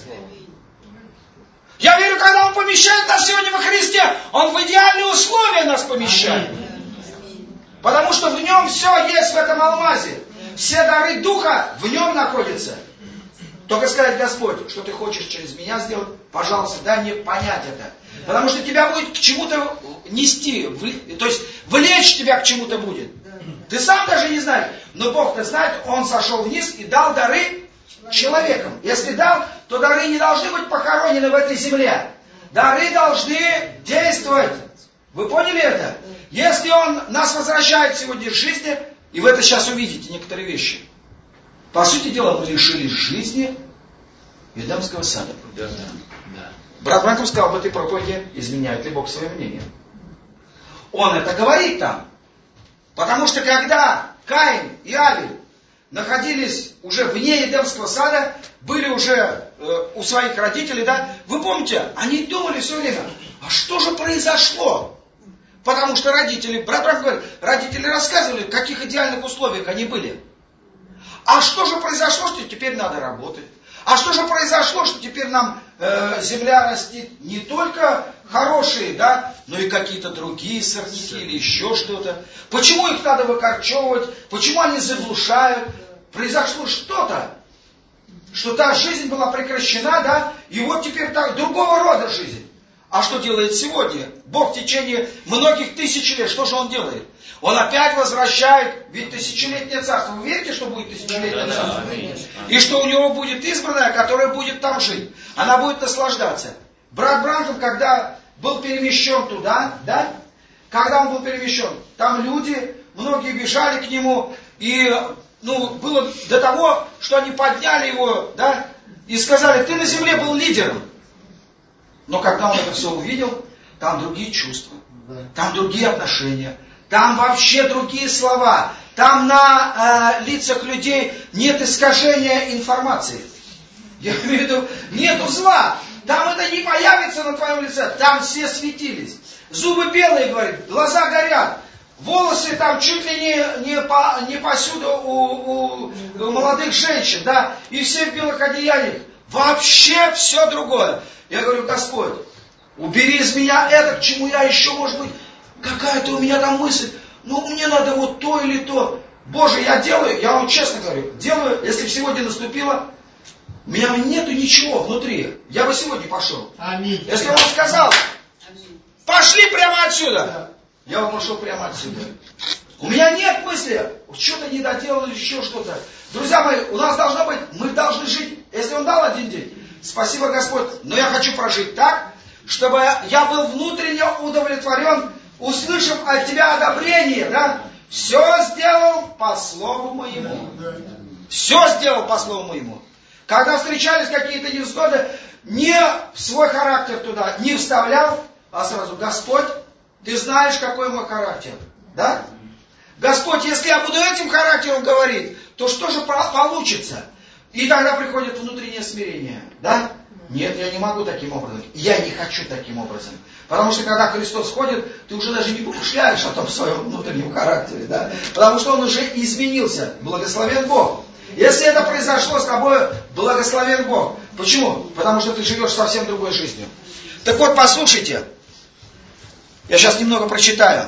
S2: Я верю, когда Он помещает нас сегодня во Христе, Он в идеальные условия нас помещает. Потому что в Нем все есть в этом алмазе. Все дары Духа в Нем находятся. Только сказать, Господь, что Ты хочешь через меня сделать, пожалуйста, дай мне понять это. Потому что тебя будет к чему-то нести, то есть влечь тебя к чему-то будет. Ты сам даже не знаешь, но Бог-то знает, Он сошел вниз и дал дары человекам. Если дал, то дары не должны быть похоронены в этой земле. Дары должны действовать. Вы поняли это? Если Он нас возвращает сегодня к жизни, и вы это сейчас увидите, некоторые вещи. По сути дела, мы лишились жизни Едемского сада. Да, да. Брат Бранхам сказал в этой проповеди, изменяет ли Бог свое мнение. Он это говорит там. Потому что когда Каин и Авель находились уже вне Едемского сада, были уже э, у своих родителей, да, вы помните, они думали все время, а что же произошло? Потому что родители, брат Бранхам говорит, родители рассказывали, в каких идеальных условиях они были. А что же произошло, что теперь надо работать? А что же произошло, что теперь нам э, земля растит не только хорошие, да, но и какие-то другие сорняки или еще что-то? Почему их надо выкорчевывать? Почему они заглушают? Произошло что-то, что та жизнь была прекращена, да, и вот теперь так, другого рода жизнь. А что делает сегодня? Бог в течение многих тысяч лет, что же Он делает? Он опять возвращает, ведь тысячелетнее царство. Вы верите, что будет тысячелетнее царство? И что у него будет избранная, которая будет там жить. Она будет наслаждаться. Брат Бранхам, когда был перемещен туда, да? Когда он был перемещен, там люди, многие бежали к нему, и ну, было до того, что они подняли его, да, и сказали, ты на земле был лидером. Но когда он это все увидел, там другие чувства, там другие отношения. Там вообще другие слова. Там на э, лицах людей нет искажения информации. Я имею в виду, нету зла. Там это не появится на твоем лице. Там все светились. Зубы белые, говорит, глаза горят. Волосы там чуть ли не, не, по, не посюда у, у, у молодых женщин, да, и все в белых одеяниях. Вообще все другое. Я говорю, Господь, убери из меня это, к чему я еще, может быть, какая-то у меня там мысль, ну мне надо вот то или то. Боже, я делаю, я вам честно говорю, делаю, если бы сегодня наступило, у меня нету ничего внутри. Я бы сегодня пошел. Аминь. Если он сказал, пошли прямо отсюда, я бы пошел прямо отсюда. У меня нет мысли, что-то не доделал или еще что-то. Друзья мои, у нас должно быть, мы должны жить, если он дал один день, спасибо Господь, но я хочу прожить так, чтобы я был внутренне удовлетворен, услышав от тебя одобрение, да? Все сделал по слову моему. Все сделал по слову моему. Когда встречались какие-то невзгоды, не в свой характер туда не вставлял, а сразу, Господь, ты знаешь, какой мой характер. Да? Господь, если я буду этим характером говорить, то что же получится? И тогда приходит внутреннее смирение. Да? Нет, я не могу таким образом. Я не хочу таким образом. Потому что когда Христос ходит, ты уже даже не помышляешь о том своем внутреннем характере. Да? Потому что он уже изменился. Благословен Бог. Если это произошло с тобой, благословен Бог. Почему? Потому что ты живешь совсем другой жизнью. Так вот, послушайте. Я сейчас немного прочитаю.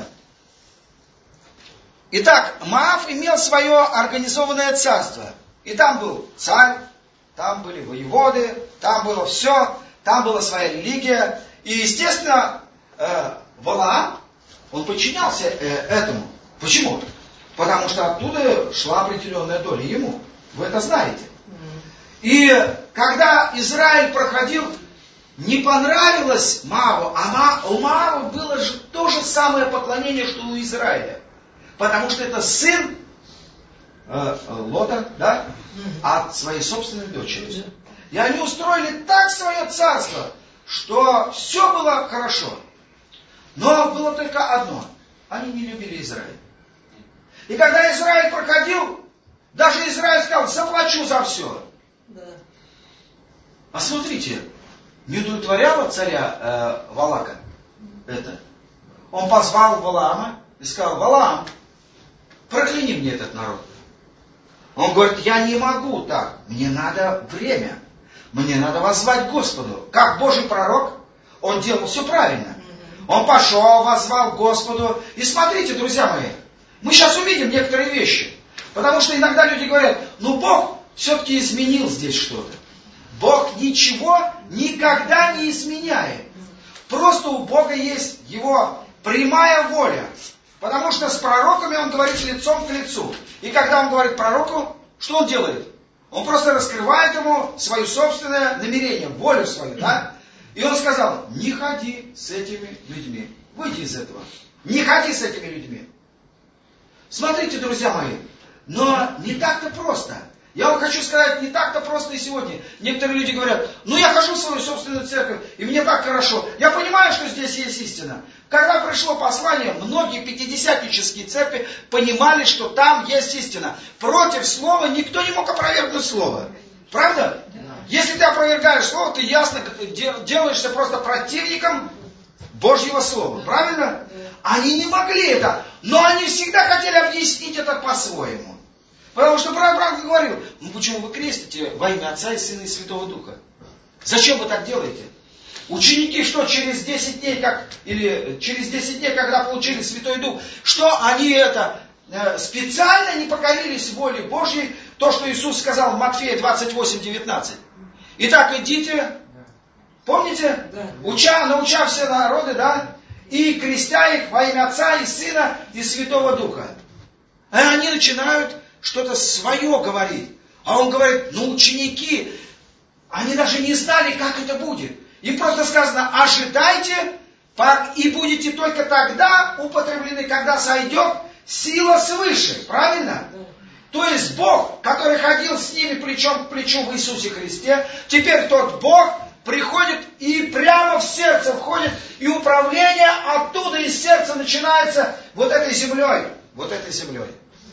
S2: Итак, Моав имел свое организованное царство. И там был царь, там были воеводы, там было все, там была своя религия. И, естественно, э, Валаам, он подчинялся э, этому. Почему? Потому что оттуда шла определенная доля ему. Вы это знаете. И когда Израиль проходил, не понравилось Моаву, а у Моава было же то же самое поклонение, что у Израиля. Потому что это сын э, Лота, да, от своей собственной дочери. И они устроили так свое царство, что все было хорошо. Но было только одно. Они не любили Израиль. И когда Израиль проходил, даже Израиль сказал, заплачу за все. Да. А смотрите, не удовлетворяло царя э, Валака это. Он позвал Валаама и сказал, Валаам, прокляни мне этот народ. Он говорит, я не могу так, мне надо время. Мне надо воззвать к Господу. Как Божий пророк, он делал все правильно. Он пошел, воззвал к Господу. И смотрите, друзья мои, мы сейчас увидим некоторые вещи. Потому что иногда люди говорят, ну Бог все-таки изменил здесь что-то. Бог ничего никогда не изменяет. Просто у Бога есть Его прямая воля. Потому что с пророками Он говорит лицом к лицу. И когда Он говорит пророку, что Он делает? Он просто раскрывает ему свое собственное намерение, волю свою, да? И он сказал, не ходи с этими людьми. Выйди из этого. Не ходи с этими людьми. Смотрите, друзья мои, но не так-то просто. Я вам хочу сказать, не так-то просто и сегодня. Некоторые люди говорят, ну я хожу в свою собственную церковь, и мне так хорошо. Я понимаю, что здесь есть истина. Когда пришло послание, многие пятидесятнические церкви понимали, что там есть истина. Против слова никто не мог опровергнуть слово. Правда? Если ты опровергаешь слово, ты ясно делаешься просто противником Божьего слова. Правильно? Они не могли это, но они всегда хотели объяснить это по-своему. Потому что брат Бранхам говорил, ну почему вы крестите во имя Отца и Сына и Святого Духа? Зачем вы так делаете? Ученики что, через десять дней, как, или через десять дней, когда получили Святой Дух, что они это э, специально не покорились воле Божьей, то, что Иисус сказал в Матфея двадцать восемь девятнадцать. Итак, идите, помните? Уча, науча все народы, да? И крестя их во имя Отца и Сына и Святого Духа. А они начинают что-то свое говорить. А он говорит, ну ученики, они даже не знали, как это будет. Им просто сказано, ожидайте, и будете только тогда употреблены, когда сойдет сила свыше. Правильно? То есть Бог, который ходил с ними плечом к плечу в Иисусе Христе, теперь тот Бог приходит и прямо в сердце входит, и управление оттуда из сердца начинается вот этой землей. Вот этой землей.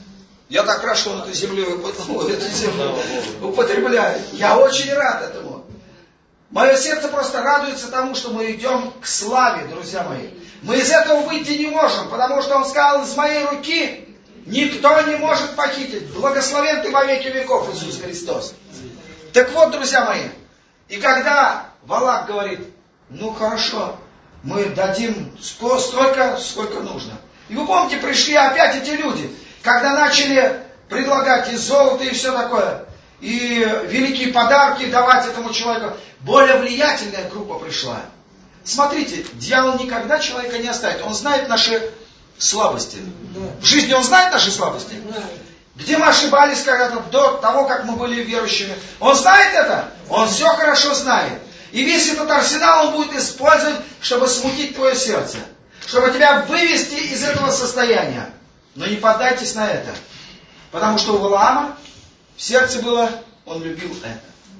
S2: Я так рад, что он эту землю, эту землю употребляет. Я очень рад этому. Мое сердце просто радуется тому, что мы идем к славе, друзья мои. Мы из этого выйти не можем, потому что он сказал, из моей руки никто не может похитить. Благословен ты во веки веков, Иисус Христос. Так вот, друзья мои, и когда Валак говорит, ну хорошо, мы дадим столько, сколько нужно. И вы помните, пришли опять эти люди, когда начали предлагать и золото, и все такое, и великие подарки давать этому человеку, более влиятельная группа пришла. Смотрите, дьявол никогда человека не оставит. Он знает наши слабости. В жизни он знает наши слабости. Где мы ошибались когда-то до того, как мы были верующими. Он знает это? Он все хорошо знает. И весь этот арсенал он будет использовать, чтобы смутить твое сердце. Чтобы тебя вывести из этого состояния. Но не поддайтесь на это. Потому что у Валаама в сердце было, он любил это.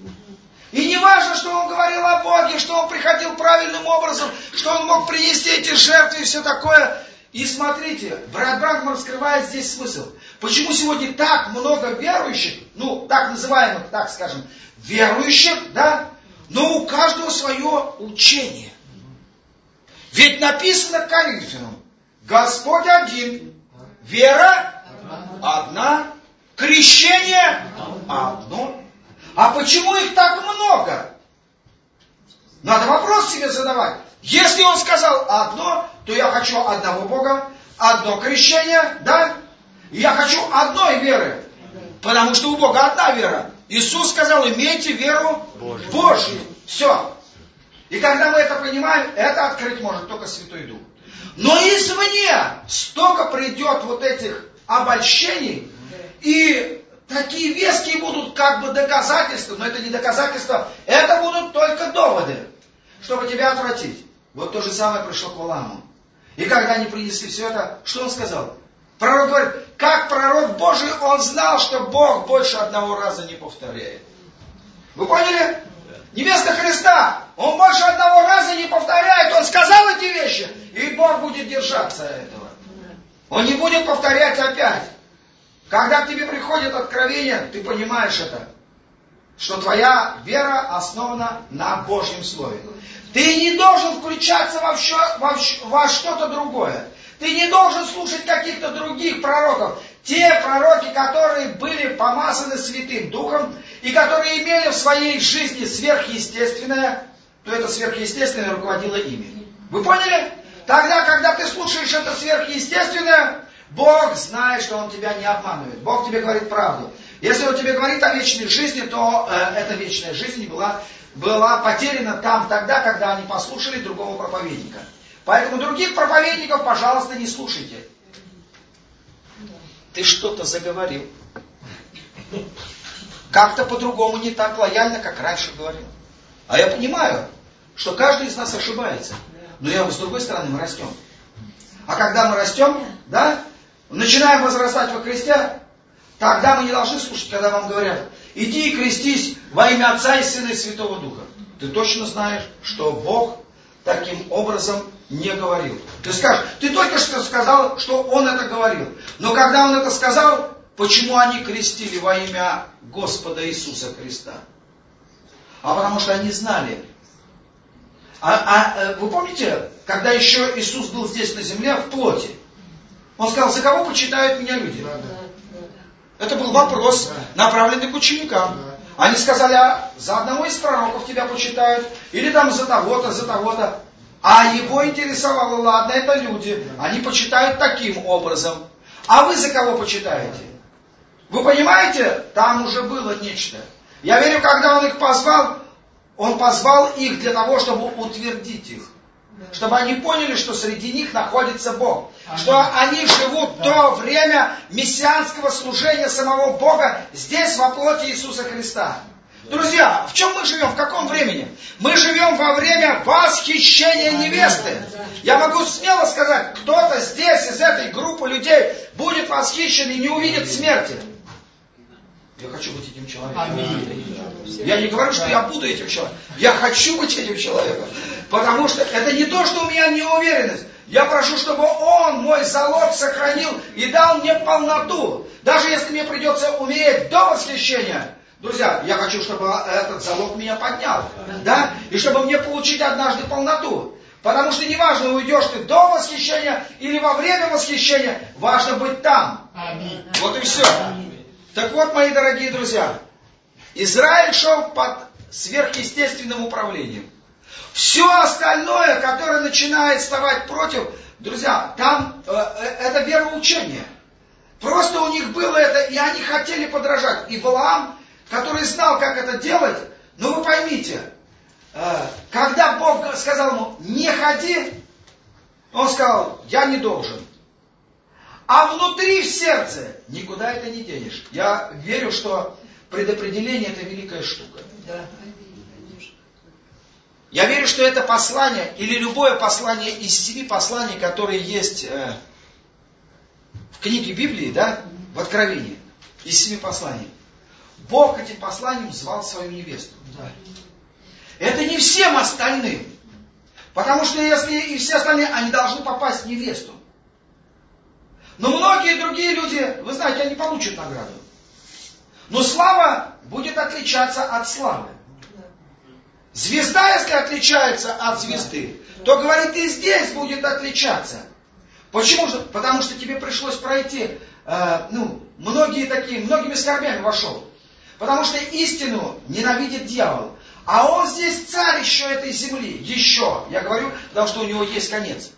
S2: И не важно, что он говорил о Боге, что он приходил правильным образом, что он мог принести эти жертвы и все такое. И смотрите, брат Бранхам раскрывает здесь смысл. Почему сегодня так много верующих, ну, так называемых, так скажем, верующих, да, но у каждого свое учение. Ведь написано Коринфянам, Господь один, вера одна, крещение одно. А почему их так много? Надо вопрос себе задавать. Если он сказал одно, то я хочу одного Бога, одно крещение, да? Я хочу одной веры. Потому что у Бога одна вера. Иисус сказал, имейте веру Божью. Божью. Все. И когда мы это понимаем, это открыть может только Святой Дух. Но извне столько придет вот этих обольщений, и такие веские будут как бы доказательства, но это не доказательства, это будут только доводы, чтобы тебя отвратить. Вот то же самое пришло к Валааму. И когда они принесли все это, что он сказал? Пророк говорит, как пророк Божий, он знал, что Бог больше одного раза не повторяет. Вы поняли? Невеста Христа, он больше одного раза не повторяет, он сказал эти вещи, и Бог будет держаться этого. Он не будет повторять опять. Когда к тебе приходит откровение, ты понимаешь это, что твоя вера основана на Божьем Слове. Ты не должен включаться во, все, во, во что-то другое. Ты не должен слушать каких-то других пророков. Те пророки, которые были помазаны Святым Духом, и которые имели в своей жизни сверхъестественное, то это сверхъестественное руководило ими. Вы поняли? Тогда, когда ты слушаешь это сверхъестественное, Бог знает, что Он тебя не обманывает. Бог тебе говорит правду. Если Он тебе говорит о вечной жизни, то э, эта вечная жизнь была, была потеряна там тогда, когда они послушали другого проповедника. Поэтому других проповедников, пожалуйста, не слушайте. Ты что-то заговорил. Как-то по-другому, не так лояльно, как раньше говорил. А я понимаю, что каждый из нас ошибается. Но я, с другой стороны, мы растем. А когда мы растем, да, начинаем возрастать во Христе, тогда мы не должны слушать, когда вам говорят, иди и крестись во имя Отца и Сына и Святого Духа. Ты точно знаешь, что Бог таким образом не говорил. Ты скажешь, ты только что сказал, что Он это говорил. Но когда Он это сказал, почему они крестили во имя Господа Иисуса Христа? А потому что они знали. А, а вы помните, когда еще Иисус был здесь на земле в плоти, Он сказал, за кого почитают меня люди? Это был вопрос, направленный к ученикам. Они сказали, а за одного из пророков тебя почитают, или там за того-то, за того-то. А его интересовало, ладно, это люди, они почитают таким образом. А вы за кого почитаете? Вы понимаете, там уже было нечто. Я верю, когда он их позвал, он позвал их для того, чтобы утвердить их. Чтобы они поняли, что среди них находится Бог. Что они живут в то время мессианского служения самого Бога здесь, во плоти Иисуса Христа. Друзья, в чем мы живем? В каком времени? Мы живем во время восхищения невесты. Я могу смело сказать, кто-то здесь, из этой группы людей, будет восхищен и не увидит смерти. Я хочу быть этим человеком. Я не говорю, что я буду этим человеком. Я хочу быть этим человеком. Потому что это не то, что у меня неуверенность. Я прошу, чтобы Он мой залог сохранил и дал мне полноту. Даже если мне придется умереть до восхищения. Друзья, я хочу, чтобы этот залог меня поднял. Да? И чтобы мне получить однажды полноту. Потому что неважно, уйдешь ты до восхищения или во время восхищения, важно быть там. Аминь. Вот и все. Аминь. Так вот, мои дорогие друзья, Израиль шел под сверхъестественным управлением. Все остальное, которое начинает вставать против, друзья, там э, это вероучение. Просто у них было это, и они хотели подражать. И Валаам, который знал, как это делать, но вы поймите, э, когда Бог сказал ему, не ходи, он сказал, я не должен. А внутри в сердце никуда это не денешь. Я верю, что предопределение это великая штука. Я верю, что это послание, или любое послание из семи посланий, которые есть э, в книге Библии, да, в Откровении, из семи посланий. Бог этим посланием звал свою невесту. Да. Это не всем остальным. Потому что если и все остальные, они должны попасть в невесту. Но многие другие люди, вы знаете, они получат награду. Но слава будет отличаться от славы. Звезда, если отличается от звезды, то, говорит, и здесь будет отличаться. Почему же? Потому что тебе пришлось пройти, э, ну, многие такие, многими скорбями вошел. Потому что истину ненавидит дьявол. А он здесь царь еще этой земли. Еще. Я говорю, потому что у него есть конец.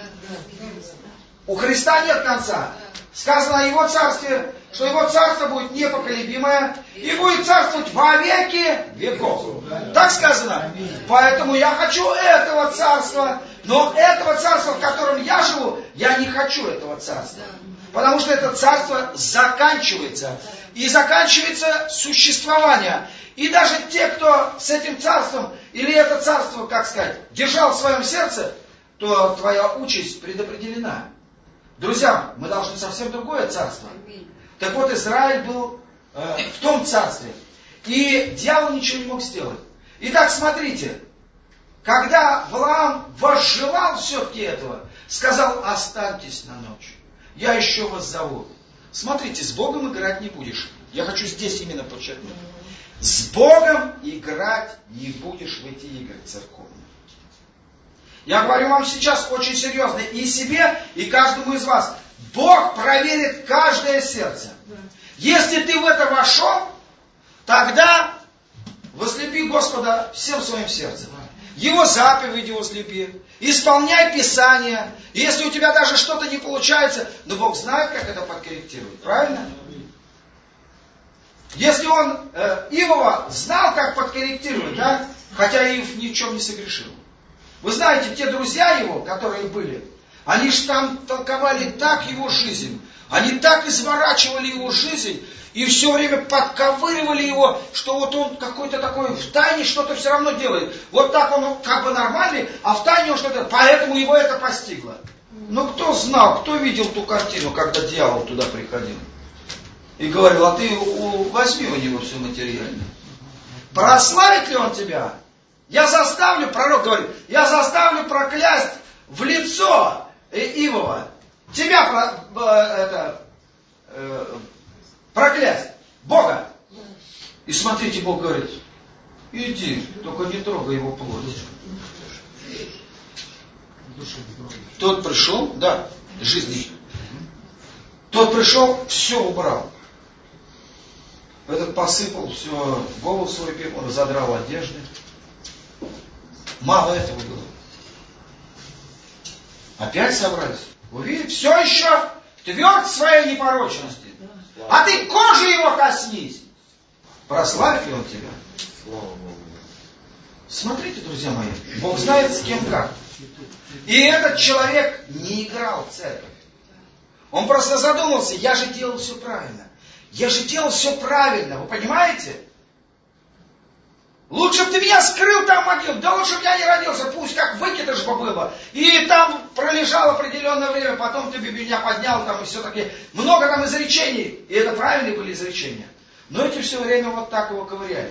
S2: У Христа нет конца. Сказано о Его царстве, что Его царство будет непоколебимое и будет царствовать во веки веков. Так сказано. Поэтому я хочу этого царства, но этого царства, в котором я живу, я не хочу этого царства. Потому что это царство заканчивается. И заканчивается существование. И даже те, кто с этим царством, или это царство, как сказать, держал в своем сердце, то твоя участь предопределена. Друзья, мы должны совсем другое царство. Так вот, Израиль был э, в том царстве. И дьявол ничего не мог сделать. Итак, смотрите. Когда Валаам возжелал все-таки этого, сказал, останьтесь на ночь. Я еще вас зову. Смотрите, с Богом играть не будешь. Я хочу здесь именно подчеркнуть. С Богом играть не будешь в эти игры церковные. Я говорю вам сейчас очень серьезно и себе, и каждому из вас. Бог проверит каждое сердце. Если ты в это вошел, тогда возлюби Господа всем своим сердцем. Его заповеди возлюби. Исполняй Писание. И если у тебя даже что-то не получается, но Бог знает, как это подкорректировать. Правильно? Если он, э, Иова, знал, как подкорректировать, да? Хотя Иов ни в чем не согрешил. Вы знаете, те друзья его, которые были, они же там толковали так его жизнь, они так изворачивали его жизнь, и все время подковыривали его, что вот он какой-то такой в тайне что-то все равно делает. Вот так он как бы нормальный, а в тайне он что-то... Поэтому его это постигло. Но кто знал, кто видел ту картину, когда дьявол туда приходил? И говорил, а ты возьми у него все материальное. Прославит ли он тебя? Я заставлю, пророк говорит, я заставлю проклясть в лицо Иова. Тебя это, э, проклясть. Бога. И смотрите, Бог говорит, иди, только не трогай его плоть. Тот пришел, да, жизни. Тот пришел, все убрал. Этот посыпал все, голову свою пеплом, задрал одежды. Мало этого было. Опять собрались. Вы видите, все еще тверд в своей непорочности. А ты кожи его коснись. Прославит ли он тебя? Смотрите, друзья мои, Бог знает, с кем как. И этот человек не играл в церковь. Он просто задумался, я же делал все правильно. Я же делал все правильно, вы понимаете? Лучше бы ты меня скрыл там в могиле, да лучше бы я не родился, пусть как выкидыш бы было. И там пролежал определенное время, потом ты бы меня поднял там и все таки. Много там изречений, и это правильные были изречения. Но эти все время вот так его ковыряли.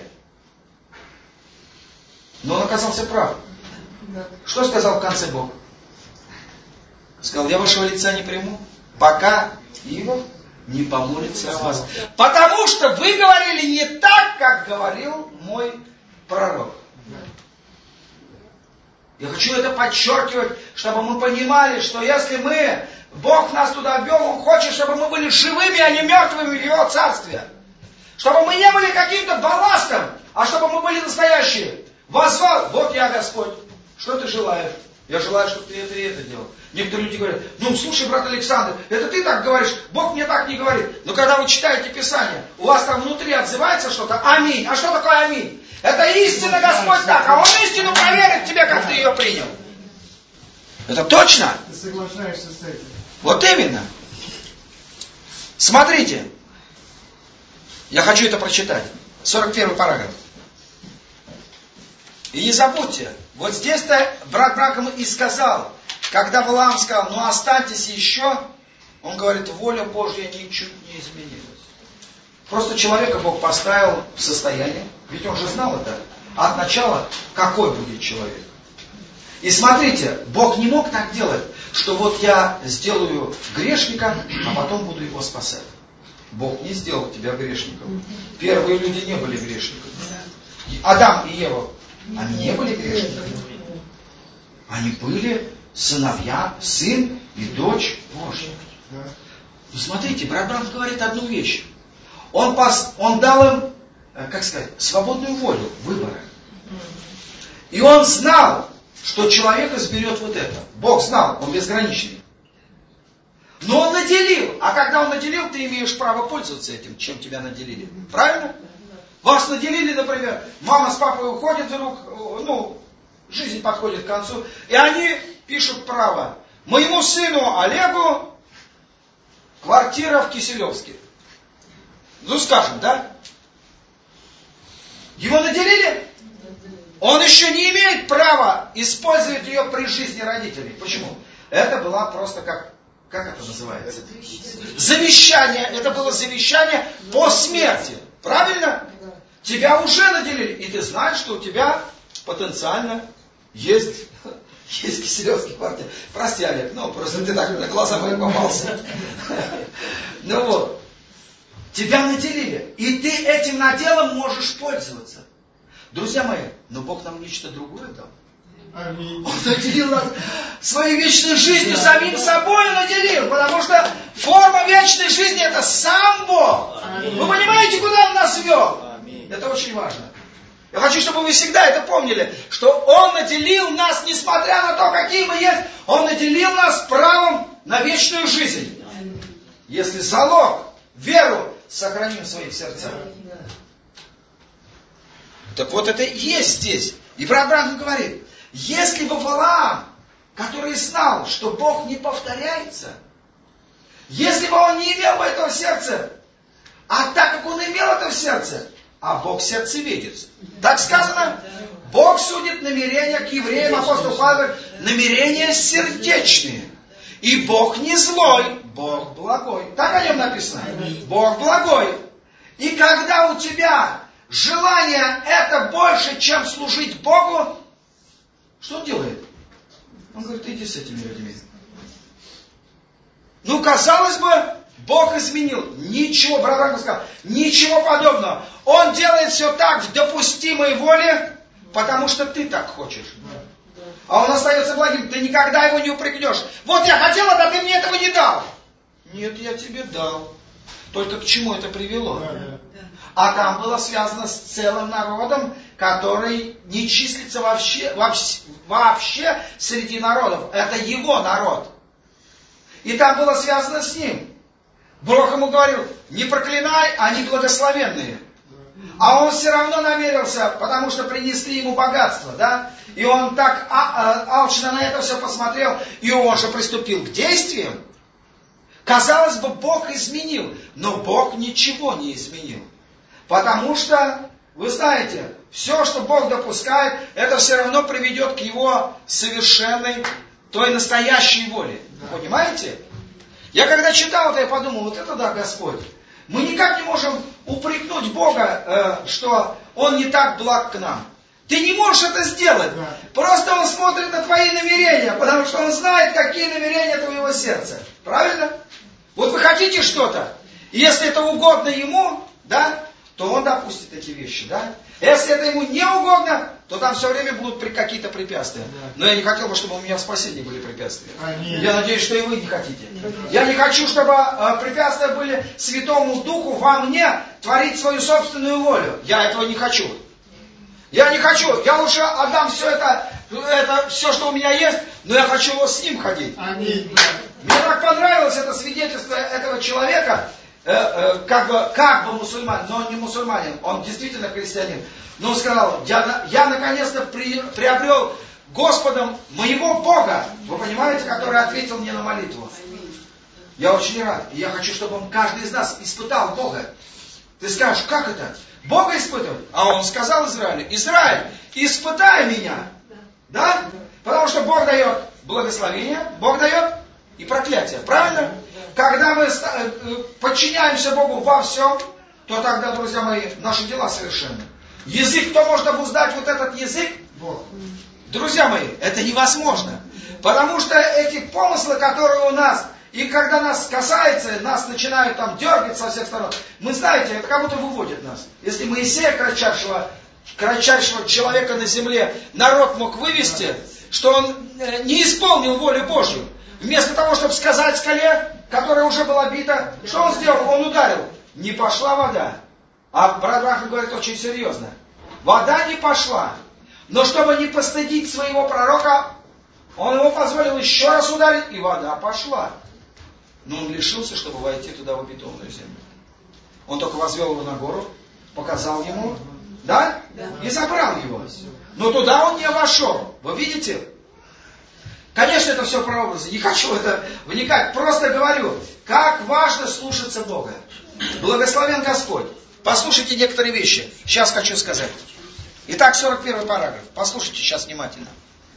S2: Но он оказался прав. Что сказал в конце Бог? Сказал, я вашего лица не приму, пока Иов не помолится о вас. Потому что вы говорили не так, как говорил мой пророк. Я хочу это подчеркивать, чтобы мы понимали, что если мы, Бог нас туда ввел, Он хочет, чтобы мы были живыми, а не мертвыми в Его Царстве. Чтобы мы не были каким-то балластом, а чтобы мы были настоящие. Возвал, вот я Господь, что ты желаешь? Я желаю, чтобы ты это и это делал. Некоторые люди говорят, ну слушай, брат Александр, это ты так говоришь, Бог мне так не говорит. Но когда вы читаете Писание, у вас там внутри отзывается что-то, аминь. А что такое аминь? Это истина, Господь так, а Он истину проверит тебе, как ты ее принял. Это точно?
S3: Ты соглашаешься с этим.
S2: Вот именно. Смотрите. Я хочу это прочитать. сорок первый параграф. И не забудьте, вот здесь-то брат Брахам и сказал, когда Валаам сказал, ну останьтесь еще, он говорит, воля Божья ничуть не изменилась. Просто человека Бог поставил в состояние, ведь он же знал это, от начала, какой будет человек. И смотрите, Бог не мог так делать, что вот я сделаю грешника, а потом буду его спасать. Бог не сделал тебя грешником. Первые люди не были грешниками. Адам и Ева, они не были грешниками. Они были сыновья, сын и дочь Божья. Ну смотрите, брат Брахам говорит одну вещь. Он, пос, он дал им, как сказать, свободную волю выбора. И он знал, что человек изберет вот это. Бог знал, он безграничный. Но он наделил. А когда он наделил, ты имеешь право пользоваться этим, чем тебя наделили. Правильно? Вас наделили, например, мама с папой уходят вдруг, ну, жизнь подходит к концу, и они пишут право. Моему сыну Олегу квартира в Киселевске. Ну, скажем, да? Его наделили? Он еще не имеет права использовать ее при жизни родителей. Почему? Это была просто как, как это называется? Завещание. Это было завещание по смерти. Правильно? Тебя уже наделили. И ты знаешь, что у тебя потенциально есть, есть Киселевский квартир. Прости, Олег, ну просто ты так на глаза мои попался. Ну вот. Тебя наделили. И ты этим наделом можешь пользоваться. Друзья мои, но Бог нам нечто другое дал.
S3: Аминь.
S2: Он наделил нас своей вечной жизнью, самим собой наделил. Потому что форма вечной жизни это сам Бог. Аминь. Вы понимаете, куда Он нас вел? Аминь. Это очень важно. Я хочу, чтобы вы всегда это помнили, что Он наделил нас, несмотря на то, какие мы есть, Он наделил нас правом на вечную жизнь. Если залог, веру сохраним в своих сердцах. Так вот это и есть здесь. И брат Брахам говорит, если бы Валаам, который знал, что Бог не повторяется, если бы он не имел бы этого в сердце, а так как он имел это в сердце, а Бог сердце видит. Так сказано, Бог судит намерения к евреям, апостол Павел, намерения сердечные. И Бог не злой, Бог благой. Так о нем написано. Бог благой. И когда у тебя желание это больше, чем служить Богу, что он делает? Он говорит, иди с этими людьми. Ну, казалось бы, Бог изменил. Ничего, брат Брахам сказал, ничего подобного. Он делает все так в допустимой воле, потому что ты так хочешь. А он остается благим, ты никогда его не упрекнешь. Вот я хотел, а ты мне этого не дал. Нет, я тебе дал. только к чему это привело.
S3: Да, да.
S2: А там было связано с целым народом, который не числится вообще, вообще, вообще среди народов. Это его народ. И там было связано с ним. Бог ему говорил, не проклинай, они благословенные. А он все равно намерился, потому что принесли ему богатство, да? И он так а, а, алчно на это все посмотрел, и он же приступил к действиям. Казалось бы, Бог изменил, но Бог ничего не изменил. Потому что, вы знаете, все, что Бог допускает, это все равно приведет к Его совершенной, той настоящей воле. Вы понимаете? Я когда читал это, я подумал, вот это да, Господь. Мы никак не можем упрекнуть Бога, э, что Он не так благ к нам. Ты не можешь это сделать. Просто Он смотрит на твои намерения, потому что Он знает, какие намерения твоего сердца. Правильно? Вот вы хотите что-то, и если это угодно Ему, да, то Он допустит эти вещи, да? Если это Ему не угодно, то там все время будут какие-то препятствия. Но я не хотел бы, чтобы у меня в спасении были препятствия. Я надеюсь, что и вы не хотите. Я не хочу, чтобы э, препятствия были Святому Духу во мне творить свою собственную волю. Я этого не хочу. Я не хочу. Я лучше отдам все это, это все, что у меня есть, но я хочу его с ним ходить.
S3: Аминь.
S2: Мне так понравилось это свидетельство этого человека, э, э, как бы, как бы мусульманин, но он не мусульманин, он действительно христианин. Но он сказал, я, я наконец-то при, приобрел Господом моего Бога, вы понимаете, который ответил мне на молитву. Я очень рад, и я хочу, чтобы он, каждый из нас испытал Бога. Ты скажешь, как это? Бога испытывать? А он сказал Израилю, Израиль, испытай меня. Да? Потому что Бог дает благословение, Бог дает и проклятие. Правильно? Когда мы подчиняемся Богу во всем, то тогда, друзья мои, наши дела совершенны. Язык, кто может обуздать вот этот язык? Бог. Друзья мои, это невозможно. Потому что эти помыслы, которые у нас, и когда нас касается, нас начинают там дергать со всех сторон. Мы знаете, это как будто выводит нас. Если Моисея, кратчайшего, кратчайшего человека на земле, народ мог вывести, что он не исполнил волю Божью. Вместо того, чтобы сказать скале, которая уже была бита, что он сделал? Он ударил. Не пошла вода. А брат Рахам говорит очень серьезно. Вода не пошла. Но чтобы не постыдить своего пророка, он ему позволил еще раз ударить, и вода пошла. Но он лишился, чтобы войти туда в обетованную землю. Он только возвел его на гору, показал ему, да? И забрал его. Но туда он не вошел. Вы видите? Конечно, это все прообразы. Не хочу в это вникать. Просто говорю, как важно слушаться Бога. Благословен Господь. Послушайте некоторые вещи. Сейчас хочу сказать. Итак, сорок первый параграф. Послушайте сейчас внимательно.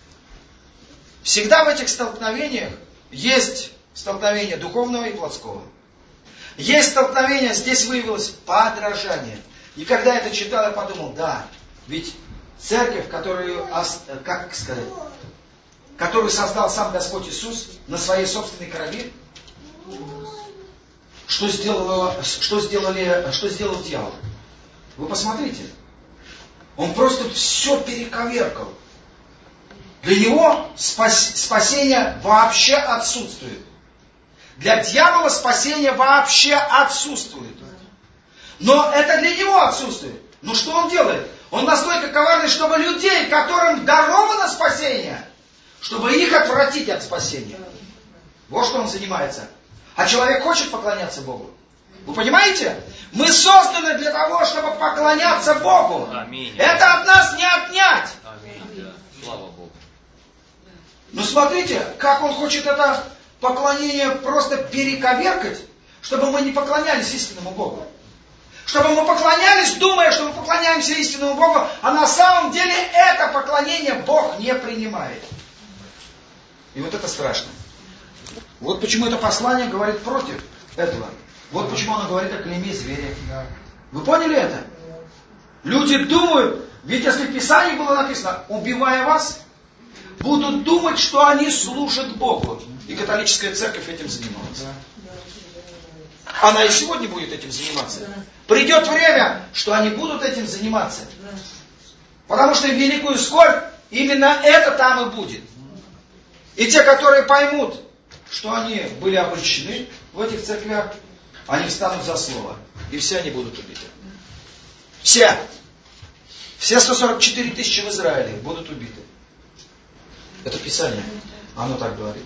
S2: Всегда в этих столкновениях есть столкновение духовного и плотского. Есть столкновение, здесь выявилось подражание. И когда я это читал, я подумал, да, ведь церковь, которую, как сказать, которую создал сам Господь Иисус на своей собственной крови, что сделал, что сделали, что сделал дьявол? Вы посмотрите. Он просто все перековеркал. Для него спас, спасение вообще отсутствует. Для дьявола спасение вообще отсутствует. Но это для него отсутствует. Но что он делает? Он настолько коварный, чтобы людей, которым даровано спасение, чтобы их отвратить от спасения. Вот что он занимается. А человек хочет поклоняться Богу. Вы понимаете? Мы созданы для того, чтобы поклоняться Богу.
S4: Аминь.
S2: Это от нас не отнять.
S4: Аминь. Да. Слава Богу.
S2: Но смотрите, как он хочет это поклонение просто перековеркать, чтобы мы не поклонялись истинному Богу. Чтобы мы поклонялись, думая, что мы поклоняемся истинному Богу, а на самом деле это поклонение Бог не принимает. И вот это страшно. Вот почему это послание говорит против этого. Вот почему оно говорит о клейме зверя. Вы поняли это? Люди думают, ведь если в Писании было написано, убивая вас, будут думать, что они служат Богу. И католическая церковь этим занималась. Она и сегодня будет этим заниматься. Придет время, что они будут этим заниматься. Потому что в великую скорбь именно это там и будет. И те, которые поймут, что они были обречены в этих церквях, они встанут за слово. И все они будут убиты. Все. Все сто сорок четыре тысячи в Израиле будут убиты. Это Писание. Оно так говорит.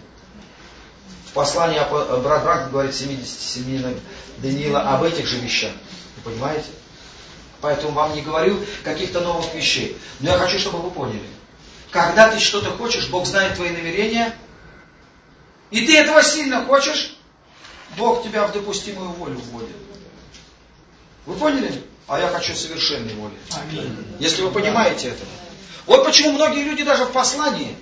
S2: В послании брат Брак говорит семидесяти семи Даниила об этих же вещах. Вы понимаете? Поэтому вам не говорю каких-то новых вещей. Но я хочу, чтобы вы поняли. Когда ты что-то хочешь, Бог знает твои намерения. И ты этого сильно хочешь, Бог тебя в допустимую волю вводит. Вы поняли? А я хочу совершенной воли. Аминь. Если вы понимаете это. Вот почему многие люди даже в послании,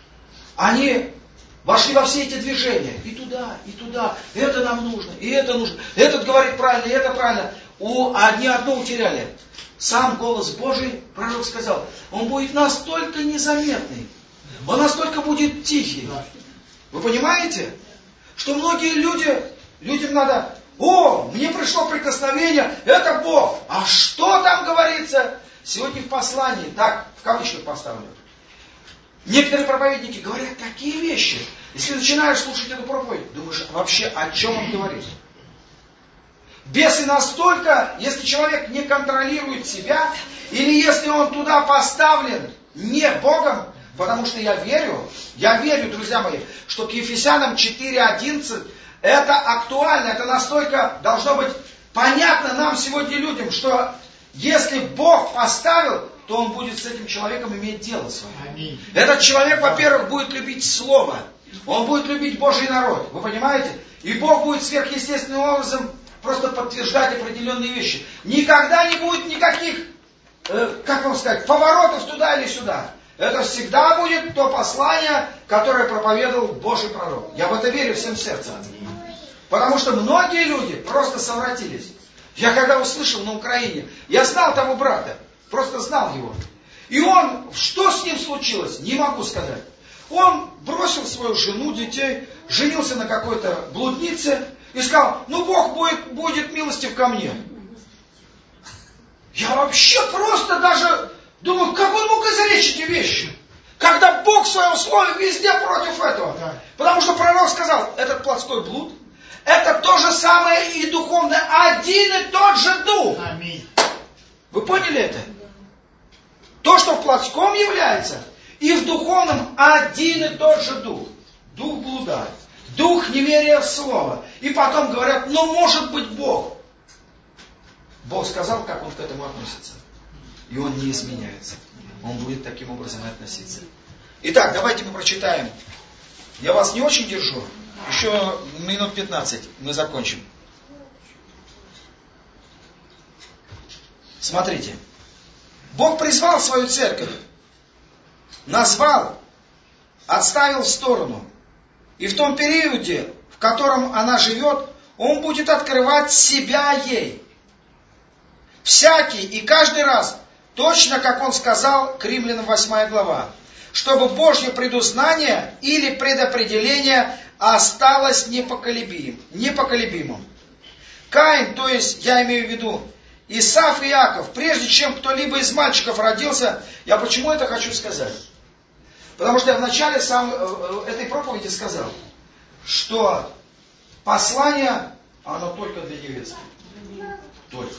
S2: они вошли во все эти движения. И туда, и туда. Это нам нужно, и это нужно. Этот говорит правильно, и это правильно. У, одни одно утеряли. Сам голос Божий, пророк сказал, он будет настолько незаметный. Он настолько будет тихий. Вы понимаете? Что многие люди, людям надо, о, мне пришло прикосновение, это Бог. А что там говорится? Сегодня в послании, так, в кавычках поставлю. Некоторые проповедники говорят такие вещи. Если начинаешь слушать эту проповедь, думаешь, вообще о чем он говорит? Бесы настолько, если человек не контролирует себя, или если он туда поставлен не Богом, потому что я верю, я верю, друзья мои, что к Ефесянам четыре одиннадцать это актуально, это настолько должно быть понятно нам сегодня людям, что если Бог поставил, то Он будет с этим человеком иметь дело свое. Аминь. Этот человек, во-первых, будет любить Слово, он будет любить Божий народ, вы понимаете? И Бог будет сверхъестественным образом просто подтверждать определенные вещи. Никогда не будет никаких, э, как вам сказать, поворотов туда или сюда. Это всегда будет то послание, которое проповедовал Божий пророк. Я в это верю всем сердцем. Потому что многие люди просто совратились. Я когда услышал на Украине, я знал того брата, просто знал его. И он, что с ним случилось, не могу сказать. Он бросил свою жену, детей, женился на какой-то блуднице и сказал, ну Бог будет, будет милостив ко мне. Я вообще просто даже думаю, как он мог изречь эти вещи? Когда Бог в своем слове везде против этого. Да. Потому что пророк сказал, этот плотской блуд, это то же самое и духовное, один и тот же дух. Аминь. Вы поняли это? То, что в плотском является, и в духовном один и тот же дух. Дух блуда, дух неверия в слово. И потом говорят, ну может быть Бог. Бог сказал, как он к этому относится. И он не изменяется. Он будет таким образом и относиться. Итак, давайте мы прочитаем. Я вас не очень держу. Еще минут пятнадцать мы закончим. Смотрите. Бог призвал свою церковь. Назвал. Отставил в сторону. И в том периоде, в котором она живет, Он будет открывать себя ей. Всякий и каждый раз, точно как Он сказал к Римлянам восьмая глава, чтобы Божье предузнание или предопределение осталось непоколебимым. непоколебимым. Каин, то есть я имею в виду Исав и Иаков, прежде чем кто-либо из мальчиков родился, я почему это хочу сказать? Потому что я в начале сам, этой проповеди сказал, что послание, оно только для невесты. Только.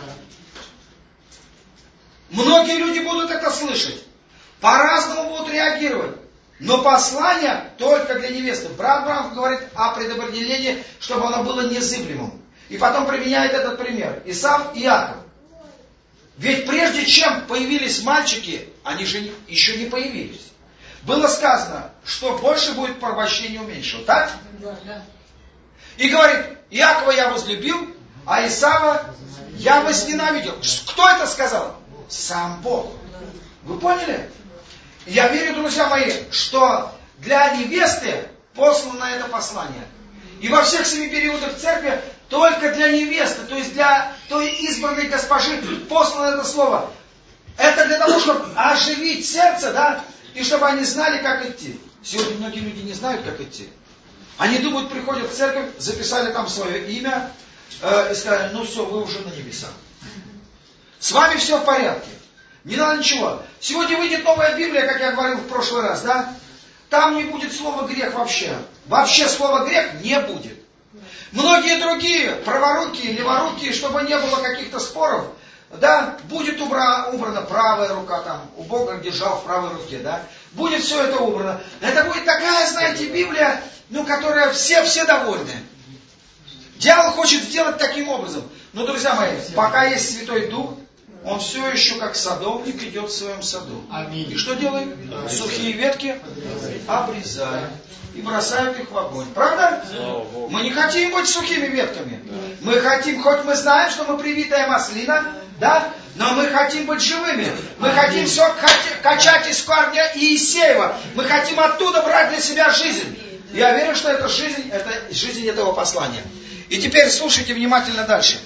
S2: Многие люди будут это слышать. По-разному будут реагировать. Но послание только для невесты. Брат Брам говорит о предопределении, чтобы оно было незыблемым. И потом применяет этот пример. Исав и Иаков. Ведь прежде чем появились мальчики, они же еще не появились. Было сказано, что больше будет порабощения уменьшил. Так? Да. И говорит, Иакова я возлюбил, а Исава я возненавидел. Кто это сказал? Сам Бог. Вы поняли? Я верю, друзья мои, что для невесты послано это послание. И во всех семи периодах церкви только для невесты, то есть для той избранной госпожи послано это слово. Это для того, чтобы оживить сердце, да, и чтобы они знали, как идти. Сегодня многие люди не знают, как идти. Они думают, приходят в церковь, записали там свое имя, э, и сказали, ну все, вы уже на небесах. С вами все в порядке. Не надо ничего. Сегодня выйдет новая Библия, как я говорил в прошлый раз, да? Там не будет слова грех вообще. Вообще слова грех не будет. Многие другие, праворукие, леворукие, чтобы не было каких-то споров, да, будет убра, убрана правая рука там, у Бога держал в правой руке, да, будет все это убрано. Это будет такая, знаете, Библия, ну, которая все, все довольны. Дьявол хочет сделать таким образом. Но, друзья мои, пока есть Святой Дух, он все еще как садовник идет в своем саду. И что делает? Сухие ветки обрезает и бросают их в огонь. Правда? Мы не хотим быть сухими ветками. Мы хотим, хоть мы знаем, что мы привитая маслина, да, но мы хотим быть живыми. Мы хотим все качать из корня и из сева. Мы хотим оттуда брать для себя жизнь. Я верю, что это жизнь, это жизнь этого послания. И теперь слушайте внимательно дальше.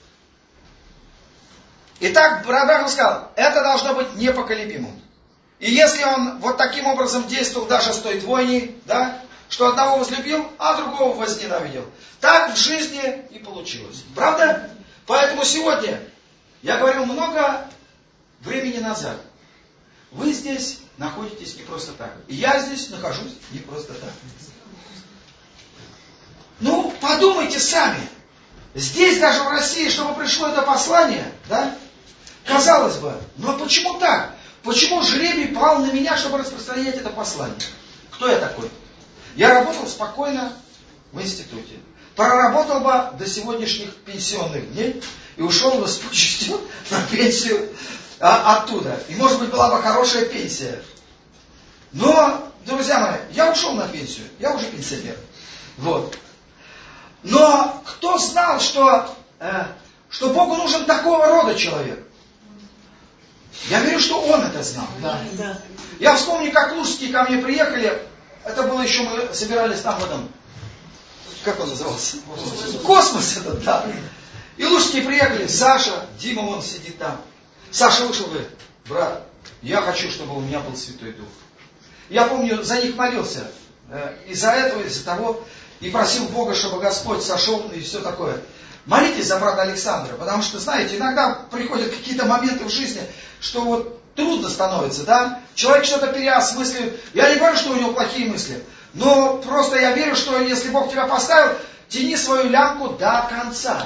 S2: Итак, Брабрахам сказал, это должно быть непоколебимым. И если он вот таким образом действовал даже с той двойней, да, что одного возлюбил, а другого возненавидел, так в жизни и получилось. Правда? Поэтому сегодня, я говорил много времени назад, вы здесь находитесь не просто так. И я здесь нахожусь не просто так. Ну, подумайте сами. Здесь, даже в России, чтобы пришло это послание, да, казалось бы, но почему так? Почему жребий пал на меня, чтобы распространять это послание? Кто я такой? Я работал спокойно в институте. Проработал бы до сегодняшних пенсионных дней и ушел бы с почестью на пенсию а, оттуда. И, может быть, была бы хорошая пенсия. Но, друзья мои, я ушел на пенсию. Я уже пенсионер. Вот. Но кто знал, что, э, что Богу нужен такого рода человек? Я верю, что Он это знал. Да. Да. Я вспомню, как лужские ко мне приехали. Это было еще, мы собирались там в этом, как он назывался? Космос этот, да. И лужские приехали. Саша, Дима вон сидит там. Саша вышел и говорит, брат, я хочу, чтобы у меня был Святой Дух. Я помню, за них молился. Э, из-за этого, из-за того... И просил Бога, чтобы Господь сошел и все такое. Молитесь за брата Александра, потому что, знаете, иногда приходят какие-то моменты в жизни, что вот трудно становится, да? Человек что-то переосмысливает. Я не говорю, что у него плохие мысли, но просто я верю, что если Бог тебя поставил, тяни свою лямку до конца.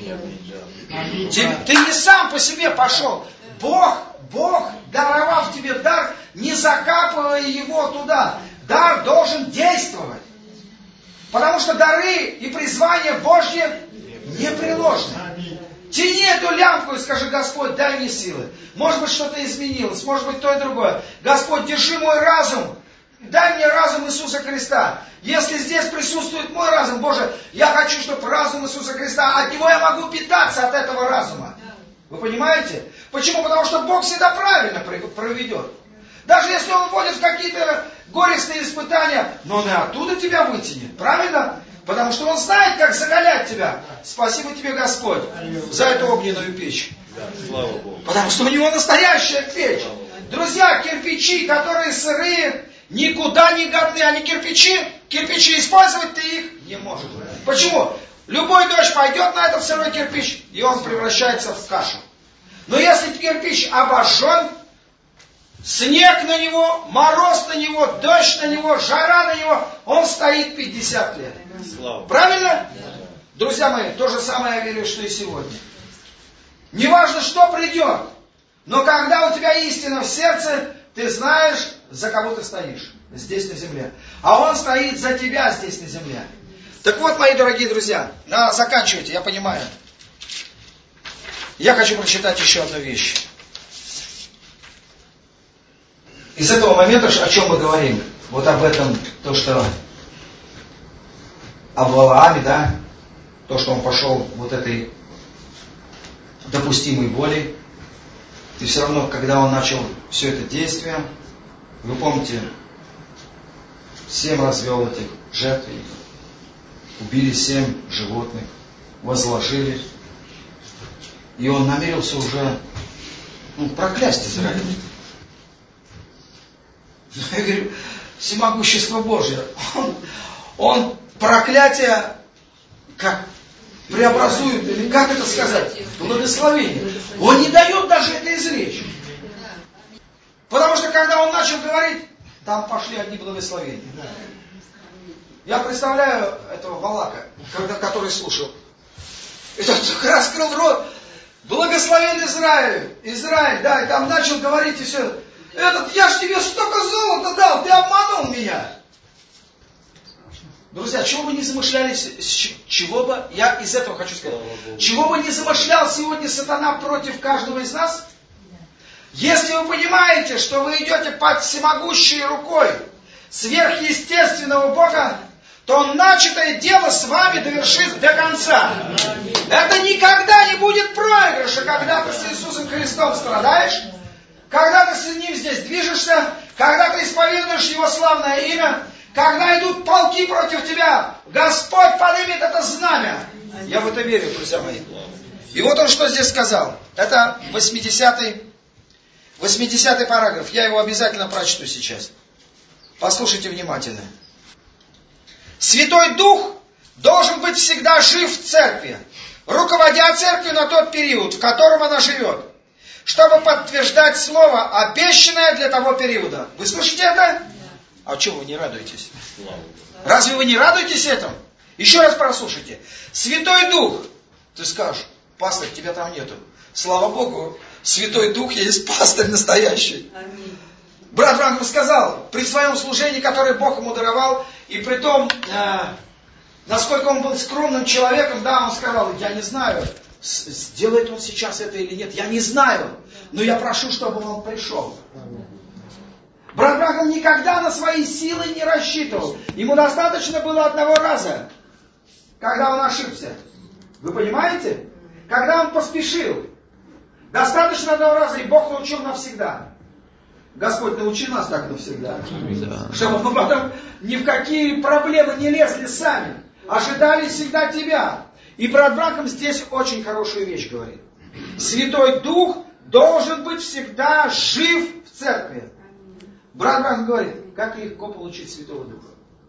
S2: Ты, ты не сам по себе пошел. Бог, Бог, даровав тебе дар, не закапывая его туда. Дар должен действовать. Потому что дары и призвания Божьи непреложны. Тяни эту лямку и скажи, Господь, дай мне силы. Может быть, что-то изменилось, может быть, то и другое. Господь, держи мой разум. Дай мне разум Иисуса Христа. Если здесь присутствует мой разум, Боже, я хочу, чтобы разум Иисуса Христа, от него я могу питаться, от этого разума. Вы понимаете? Почему? Потому что Бог всегда правильно проведет. Даже если Он вводит в какие-то горестные испытания, но Он и оттуда тебя вытянет. Правильно? Потому что Он знает, как закалять тебя. Спасибо тебе, Господь, за эту огненную печь.
S4: Слава Богу.
S2: Потому что у Него настоящая печь. Друзья, кирпичи, которые сырые, никуда не годны. Они кирпичи, кирпичи использовать ты их не можешь. Почему? Любой дождь пойдет на этот сырой кирпич, и он превращается в кашу. Но если кирпич обожжен, снег на него, мороз на него, дождь на него, жара на него, он стоит пятьдесят лет.
S4: Слава.
S2: Правильно? Да. Друзья мои, то же самое я верю, что и сегодня. Неважно, что придет, но когда у тебя истина в сердце, ты знаешь, за кого ты стоишь здесь на земле. А Он стоит за тебя здесь на земле. Так вот, мои дорогие друзья, на, заканчивайте, я понимаю. Я хочу прочитать еще одну вещь. Из этого момента, о чем мы говорим, вот об этом, то, что об Валааме, да, то, что он пошел вот этой допустимой волей, и все равно, когда он начал все это действие, вы помните, семь развел этих жертвенников, убили семь животных, возложили, и он намерился уже ну, проклясть Израиль. Я говорю, всемогущество Божье, он, он проклятие как преобразует, или как это сказать, благословение. Он не дает даже это изречь. Потому что когда он начал говорить, там пошли одни благословения. Я представляю этого Валака, когда, который слушал. И тот раскрыл рот. Благословен Израиль. Израиль, да, и там начал говорить и все. Этот, я ж тебе столько золота дал, ты обманул меня. Друзья, чего бы не замышляли, чего бы, я из этого хочу сказать, чего бы не замышлял сегодня сатана против каждого из нас, если вы понимаете, что вы идете под всемогущей рукой сверхъестественного Бога, то Он начатое дело с вами довершит до конца. Это никогда не будет проигрыша, когда ты с Иисусом Христом страдаешь, когда ты с Ним здесь движешься, когда ты исповедуешь Его славное имя, когда идут полки против тебя, Господь поднимет это знамя. Я в это верю, друзья мои. И вот Он что здесь сказал. Это восьмидесятый, восьмидесятый параграф. Я его обязательно прочту сейчас. Послушайте внимательно. Святой Дух должен быть всегда жив в церкви, руководя церковью на тот период, в котором она живет, чтобы подтверждать слово, обещанное для того периода. Вы слышите это? А чего вы не радуетесь? Разве вы не радуетесь этому? Еще раз прослушайте. Святой Дух. Ты скажешь, пастырь, тебя там нету. Слава Богу, Святой Дух есть пастырь настоящий. Брат Бранхам сказал, при своем служении, которое Бог ему даровал, и при том, э, насколько он был скромным человеком, да, он сказал, я не знаю, сделает он сейчас это или нет, я не знаю, но я прошу, чтобы он пришел. Брат Бранхам никогда на свои силы не рассчитывал. Ему достаточно было одного раза, когда он ошибся. Вы понимаете? Когда он поспешил. Достаточно одного раза, и Бог научил навсегда. Господь, научи нас так навсегда. Чтобы мы потом ни в какие проблемы не лезли сами. Ожидали всегда Тебя. И брат Бранхам здесь очень хорошую вещь говорит. Святой Дух должен быть всегда жив в церкви. Брат Бранхам говорит, как легко получить Святого Духа.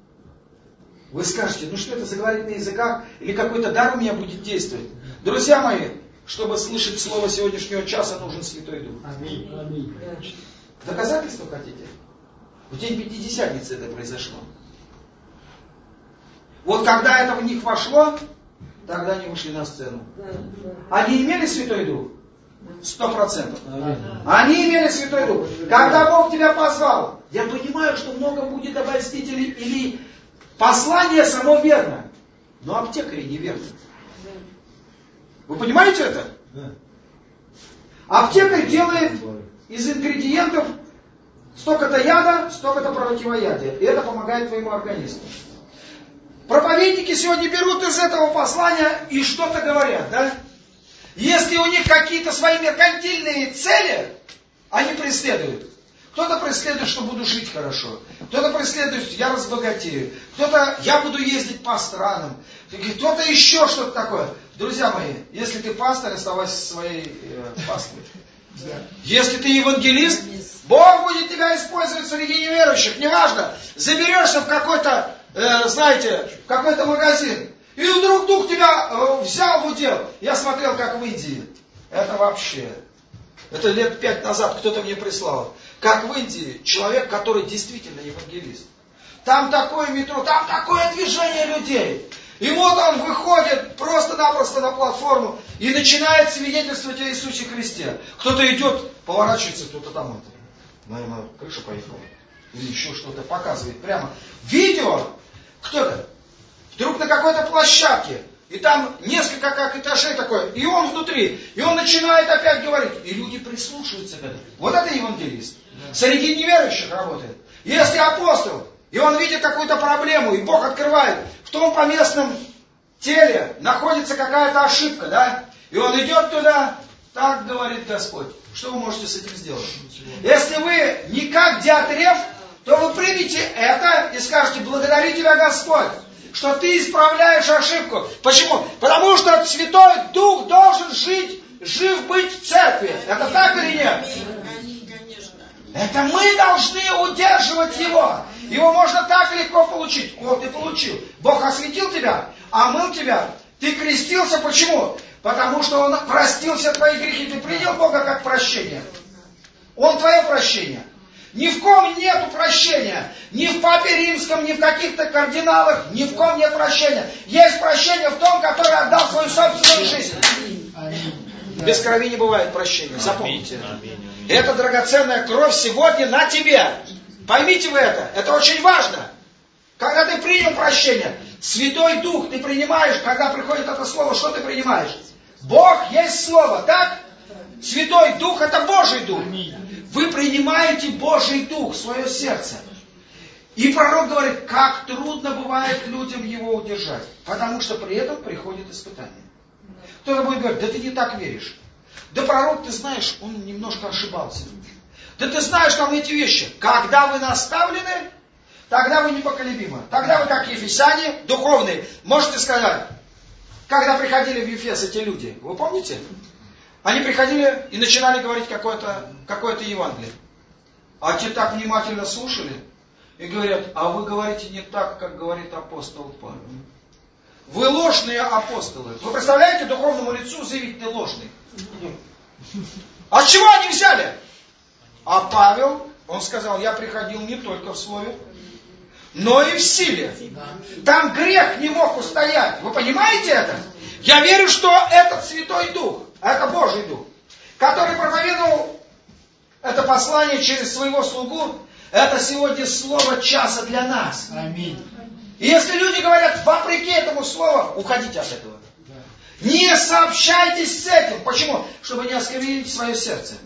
S2: Вы скажете, ну что это за говорить на языках, или какой-то дар у меня будет действовать. Друзья мои, чтобы слышать слово сегодняшнего часа, нужен Святой Дух.
S3: Аминь. Аминь.
S2: Доказательства хотите? В день Пятидесятницы это произошло. Вот когда это в них вошло, тогда они вышли на сцену. Они имели Святой Дух? Сто процентов. Они имели Святой Дух. Когда Бог тебя позвал, я понимаю, что много будет обольстителей или послание само верно, но аптекари неверно. Вы понимаете это? Аптекарь делает из ингредиентов столько-то яда, столько-то противоядия. И это помогает твоему организму. Проповедники сегодня берут из этого послания и что-то говорят, да? Если у них какие-то свои меркантильные цели, они преследуют. Кто-то преследует, что буду жить хорошо. Кто-то преследует, я разбогатею. Кто-то, я буду ездить по странам. Кто-то еще что-то такое. Друзья мои, если ты пастор, оставайся своей э, паствой. Если ты евангелист, Бог будет тебя использовать среди неверующих. Неважно, заберешься в какой-то, э, знаете, в какой-то магазин. И вдруг Дух тебя э, взял в удел. Я смотрел, как в Индии. Это вообще. Это лет пять назад кто-то мне прислал. Как в Индии человек, который действительно евангелист. Там такое метро, там такое движение людей. И вот он выходит просто-напросто на платформу и начинает свидетельствовать о Иисусе Христе. Кто-то идет, поворачивается, кто-то там это. Наверное, крыша поехала. Или еще что-то показывает прямо. Видео. Кто-то. Вдруг на какой-то площадке. И там несколько как этажей такое. И он внутри. И он начинает опять говорить. И люди прислушиваются к этому. Вот это евангелист. Среди неверующих работает. Если апостол, и он видит какую-то проблему, и Бог открывает, в том поместном теле находится какая-то ошибка, да? И он идет туда, так говорит Господь. Что вы можете с этим сделать? Если вы не как Диатреф, то вы примите это и скажете, благодари тебя, Господь, что ты исправляешь ошибку. Почему? Потому что Святой Дух должен жить, жив быть в церкви. Это так или нет? Это мы должны удерживать его. Его можно так легко получить. Вот ты получил. Бог осветил тебя, омыл тебя. Ты крестился. Почему? Потому что Он простил все твои грехи. Ты принял Бога как прощение. Он твое прощение. Ни в ком нету прощения. Ни в Папе Римском, ни в каких-то кардиналах, ни в ком нет прощения. Есть прощение в том, который отдал свою собственную жизнь. Без крови не бывает прощения. Запомните. Это драгоценная кровь сегодня на тебе. Поймите вы это. Это очень важно. Когда ты принял прощение, Святой Дух ты принимаешь, когда приходит это слово, что ты принимаешь? Бог есть Слово, так? Святой Дух это Божий Дух. Вы принимаете Божий Дух в свое сердце. И пророк говорит, как трудно бывает людям его удержать. Потому что при этом приходит испытание. Кто-то будет говорить, да ты не так веришь. Да пророк, ты знаешь, он немножко ошибался. Да ты знаешь там эти вещи. Когда вы наставлены, тогда вы непоколебимы. Тогда вы как ефесяне, духовные. Можете сказать, когда приходили в Ефес эти люди, вы помните? Они приходили и начинали говорить какое-то, какое-то Евангелие. А те так внимательно слушали и говорят, а вы говорите не так, как говорит апостол Павел. Вы ложные апостолы. Вы представляете, духовному лицу заявить ты ложный? А с чего они взяли? А Павел, он сказал, я приходил не только в слове, но и в силе. Там грех не мог устоять. Вы понимаете это? Я верю, что этот Святой Дух, это Божий Дух, который проповедовал это послание через своего слугу, это сегодня слово часа для нас.
S3: Аминь.
S2: И если люди говорят вопреки этому слову, уходите от этого. Не сообщайтесь с этим. Почему? Чтобы не осквернить свое сердце.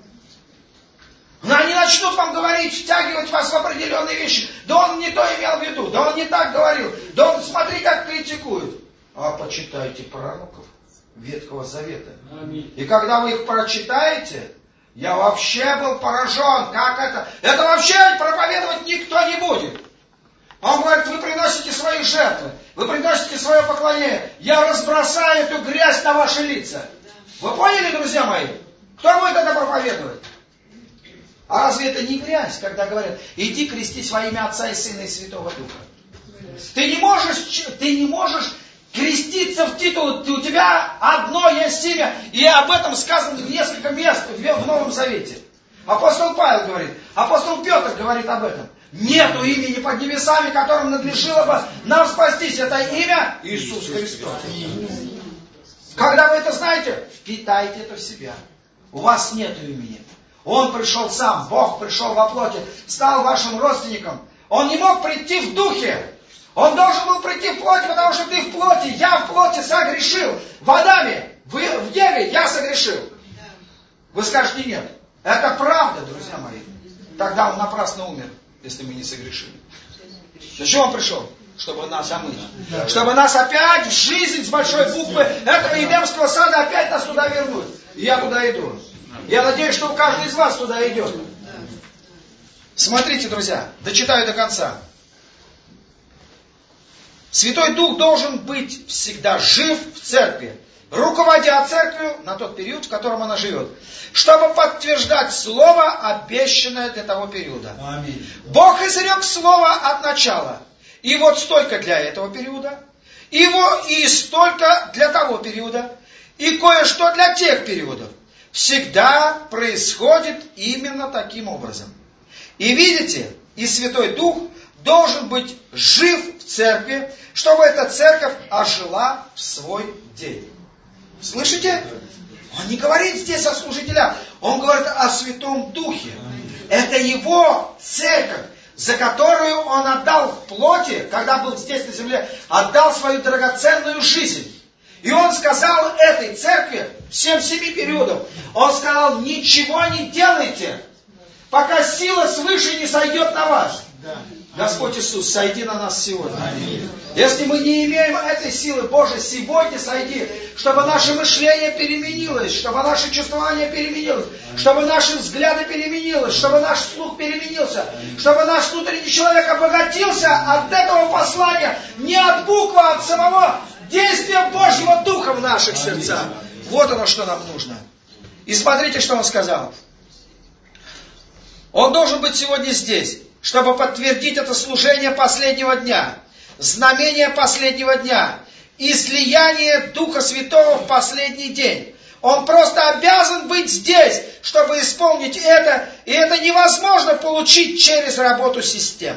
S2: Но они начнут вам говорить, втягивать вас в определенные вещи. Да он не то имел в виду, да он не так говорил, да он смотри, как критикует. А почитайте пророков Ветхого Завета. Аминь. И когда вы их прочитаете, я вообще был поражен, как это. Это вообще проповедовать никто не будет. Он говорит, вы приносите свои жертвы, вы приносите свое поклонение. Я разбросаю эту грязь на ваши лица. Вы поняли, друзья мои? Кто будет это проповедовать? А разве это не грязь, когда говорят, иди крестись во имя Отца и Сына и Святого Духа? Ты не можешь, ты не можешь креститься в титул, у тебя одно есть имя, и об этом сказано в несколько мест в Новом Завете. Апостол Павел говорит, апостол Петр говорит об этом. Нету имени под небесами, которым надлежало бы нам спастись. Это имя Иисус Христос. Когда вы это знаете, впитайте это в себя. У вас нету имени. Он пришел сам, Бог пришел во плоти, стал вашим родственником. Он не мог прийти в духе. Он должен был прийти в плоти, потому что ты в плоти. Я в плоти согрешил. В Адаме, вы в Еве я согрешил. Вы скажете нет. Это правда, друзья мои. Тогда он напрасно умер, если мы не согрешили. Зачем он пришел? Чтобы нас омыть. Чтобы нас опять в жизнь с большой буквы этого Едемского сада опять нас туда вернуть. И я туда иду. Я надеюсь, что каждый из вас туда идет. Смотрите, друзья, дочитаю до конца. Святой Дух должен быть всегда жив в церкви, руководя церковью на тот период, в котором она живет, чтобы подтверждать слово, обещанное для того периода. Аминь. Бог изрек слово от начала. И вот столько для этого периода, и, вот, и столько для того периода, и кое-что для тех периодов. Всегда происходит именно таким образом. И видите, и Святой Дух должен быть жив в церкви, чтобы эта церковь ожила в свой день. Слышите? Он не говорит здесь о служителях, он говорит о Святом Духе. Это его церковь, за которую он отдал в плоти, когда был здесь на земле, отдал свою драгоценную жизнь. И он сказал этой церкви, всем семи периодам, он сказал, ничего не делайте, пока сила свыше не сойдет на вас. Да. Господь Иисус, сойди на нас сегодня. Аминь. Если мы не имеем этой силы, Боже, сегодня сойди, чтобы наше мышление переменилось, чтобы наше чувствование переменилось, чтобы наши взгляды переменилось, чтобы наш слух переменился, чтобы наш внутренний человек обогатился от этого послания, не от буквы, а от самого действия Божьего Духа в наших сердцах. Вот оно, что нам нужно. И смотрите, что он сказал. Он должен быть сегодня здесь, чтобы подтвердить это служение последнего дня, знамение последнего дня, излияние Духа Святого в последний день. Он просто обязан быть здесь, чтобы исполнить это. И это невозможно получить через работу систем.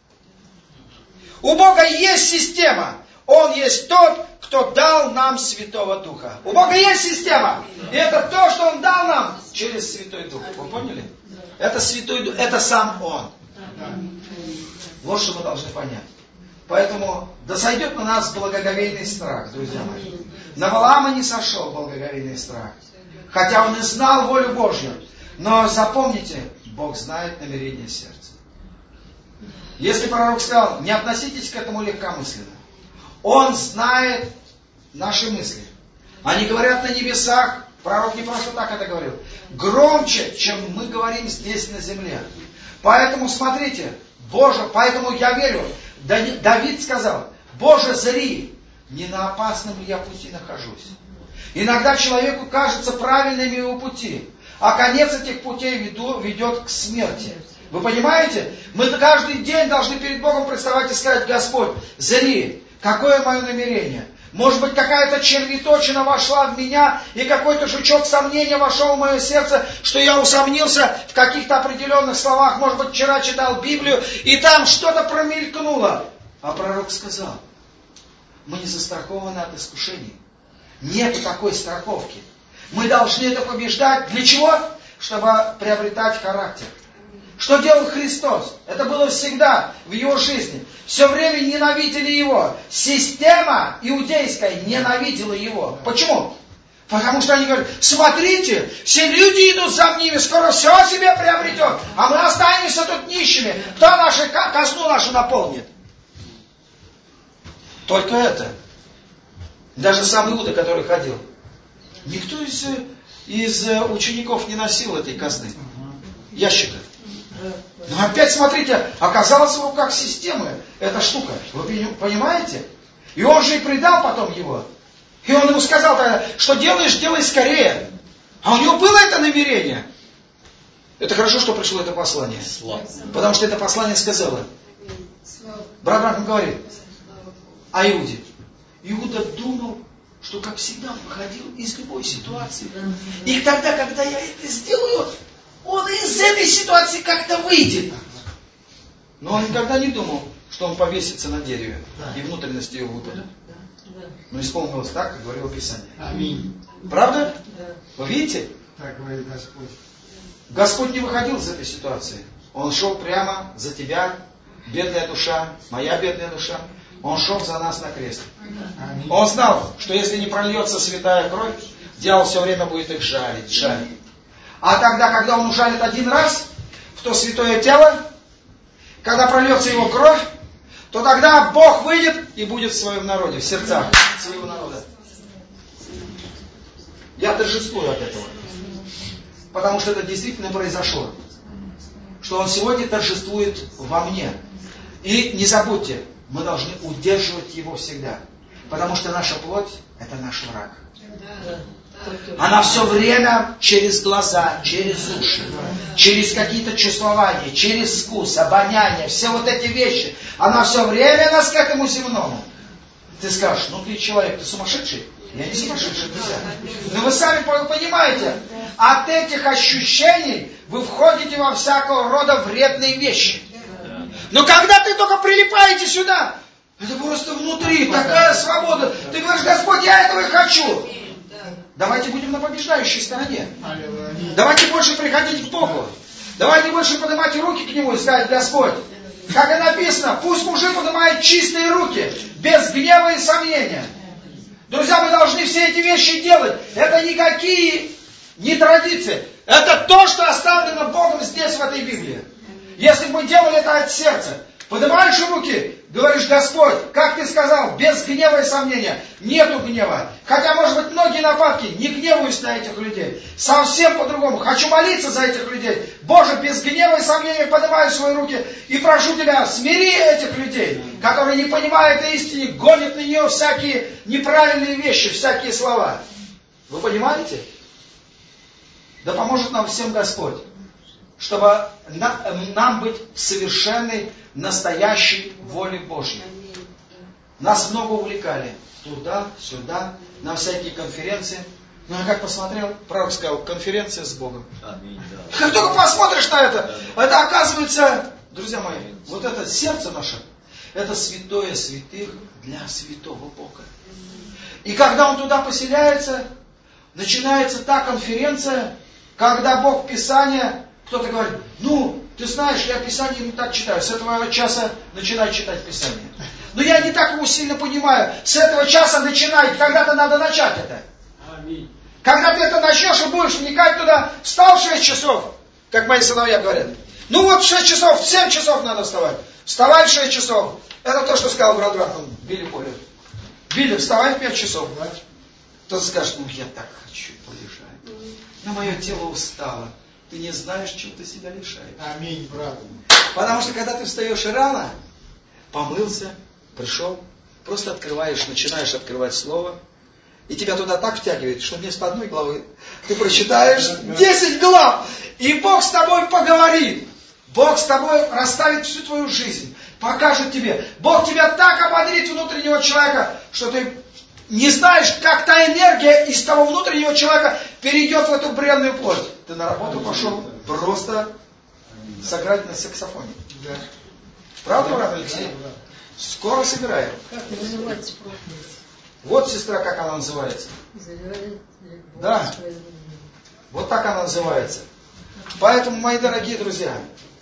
S2: У Бога есть система. Он есть тот, кто дал нам Святого Духа. У Бога есть система. И это то, что Он дал нам через Святой Дух. Вы поняли? Это Святой Дух, это сам Он. Вот что мы должны понять. Поэтому да сойдет на нас благоговейный страх, друзья мои. На Валаама не сошел благоговейный страх. Хотя он и знал волю Божью. Но запомните, Бог знает намерение сердца. Если пророк сказал, не относитесь к этому легкомысленно. Он знает наши мысли. Они говорят на небесах. Пророк не просто так это говорил. Громче, чем мы говорим здесь на земле. Поэтому смотрите, Боже, поэтому я верю. Давид сказал, Боже, зри, не на опасном ли я пути нахожусь. Иногда человеку кажется правильными его пути, а конец этих путей веду, ведет к смерти. Вы понимаете? Мы каждый день должны перед Богом представать и сказать, Господь, зри, какое мое намерение? Может быть, какая-то червяточина вошла в меня, и какой-то жучок сомнения вошел в мое сердце, что я усомнился в каких-то определенных словах. Может быть, вчера читал Библию, и там что-то промелькнуло. А пророк сказал, мы не застрахованы от искушений. Нету такой страховки. Мы должны это побеждать. Для чего? Чтобы приобретать характер. Что делал Христос? Это было всегда в Его жизни. Все время ненавидели Его. Система иудейская ненавидела Его. Почему? Потому что они говорят, смотрите, все люди идут за ними, скоро все себе приобретет, а мы останемся тут нищими. Кто нашу казну нашу наполнит? Только это. Даже сам Иуда, который ходил. Никто из, из учеников не носил этой казны. Ящика. Но опять смотрите, оказалась в руках системы эта штука. Вы понимаете? И он же и предал потом его. И он ему сказал тогда, что делаешь, делай скорее. А у него было это намерение. Это хорошо, что пришло это послание. Потому что это послание сказало. Брат Бранхам говорит о Иуде. Иуда думал, что как всегда он выходил из любой ситуации. И тогда, когда я это сделаю, он из этой ситуации как-то выйдет. Но он никогда не думал, что он повесится на дереве, и внутренности его выпадут. Но исполнилось так, как говорило Писание.
S3: Аминь.
S2: Правда? Вы видите?
S3: Так говорит Господь.
S2: Господь не выходил из этой ситуации. Он шел прямо за тебя, бедная душа, моя бедная душа. Он шел за нас на крест.
S3: Аминь.
S2: Он знал, что если не прольется святая кровь, дьявол все время будет их жалить, жалить. А тогда, когда он ужалит один раз в то святое тело, когда прольется его кровь, то тогда Бог выйдет и будет в своем народе, в сердцах своего народа. Я торжествую от этого. Потому что это действительно произошло. Что Он сегодня торжествует во мне. И не забудьте, мы должны удерживать Его всегда. Потому что наша плоть – это наш враг. Она все время через глаза, через уши, через какие-то чувствования, через вкус, обоняние, все вот эти вещи. Она все время нас к этому земному. Ты скажешь, ну ты человек, ты сумасшедший? Я не сумасшедший, друзья. Но вы сами понимаете, от этих ощущений вы входите во всякого рода вредные вещи. Но когда ты только прилипаете сюда, это просто внутри такая свобода. Ты говоришь, Господь, я этого и хочу. Давайте будем на побеждающей стороне. Давайте больше приходить к Богу. Давайте больше поднимать руки к Нему и сказать, Господь, как и написано, пусть мужи поднимают чистые руки, без гнева и сомнения. Друзья, мы должны все эти вещи делать. Это никакие не традиции. Это то, что оставлено Богом здесь, в этой Библии. Если бы мы делали это от сердца, поднимаешь руки, говоришь, Господь, как ты сказал, без гнева и сомнения. Нету гнева. Хотя, может быть, многие нападки, не гневаюсь на этих людей. Совсем по-другому. Хочу молиться за этих людей. Боже, без гнева и сомнения поднимаю свои руки и прошу Тебя, смири этих людей, которые не понимают истины, гонят на нее всякие неправильные вещи, всякие слова. Вы понимаете? Да поможет нам всем Господь, чтобы нам быть в совершенной, настоящей воле Божьей. Нас много увлекали. Туда, сюда, на всякие конференции. Ну, я как посмотрел, пророк сказал, конференция с Богом.
S4: Аминь, да.
S2: Как только посмотришь на это, это оказывается, друзья мои, вот это сердце наше, это святое святых для святого Бога. И когда он туда поселяется, начинается та конференция, когда Бог Писание, кто-то говорит, ну, ты знаешь, я Писание не так читаю, с этого часа начинай читать Писание. Но я не так его сильно понимаю, с этого часа начинай, когда-то надо начать это. Когда ты это начнешь и будешь вникать туда, встал в шесть часов, как мои сыновья говорят. Ну вот в шесть часов, в семь часов надо вставать. Вставай в шесть часов. Это то, что сказал брат Бранхам, Билли Полер. Билли, вставай в пять часов. Кто-то скажет, ну я так хочу полежать. Но мое тело устало. Ты не знаешь, чего ты себя лишаешь.
S3: Аминь, брат.
S2: Потому что когда ты встаешь рано, помылся, пришел, просто открываешь, начинаешь открывать слово, и тебя туда так втягивает, что вместо одной главы ты прочитаешь десять глав, и Бог с тобой поговорит. Бог с тобой расставит всю твою жизнь, покажет тебе. Бог тебя так ободрит внутреннего человека, что ты не знаешь, как та энергия из того внутреннего человека перейдет в эту бренную плоть. Ты на работу пошел просто сыграть на саксофоне. Правда, брат Алексей? Скоро сыграем.
S5: Как называется проповедь?
S2: Вот, сестра, как она называется. Да. Вот так она называется. Поэтому, мои дорогие друзья,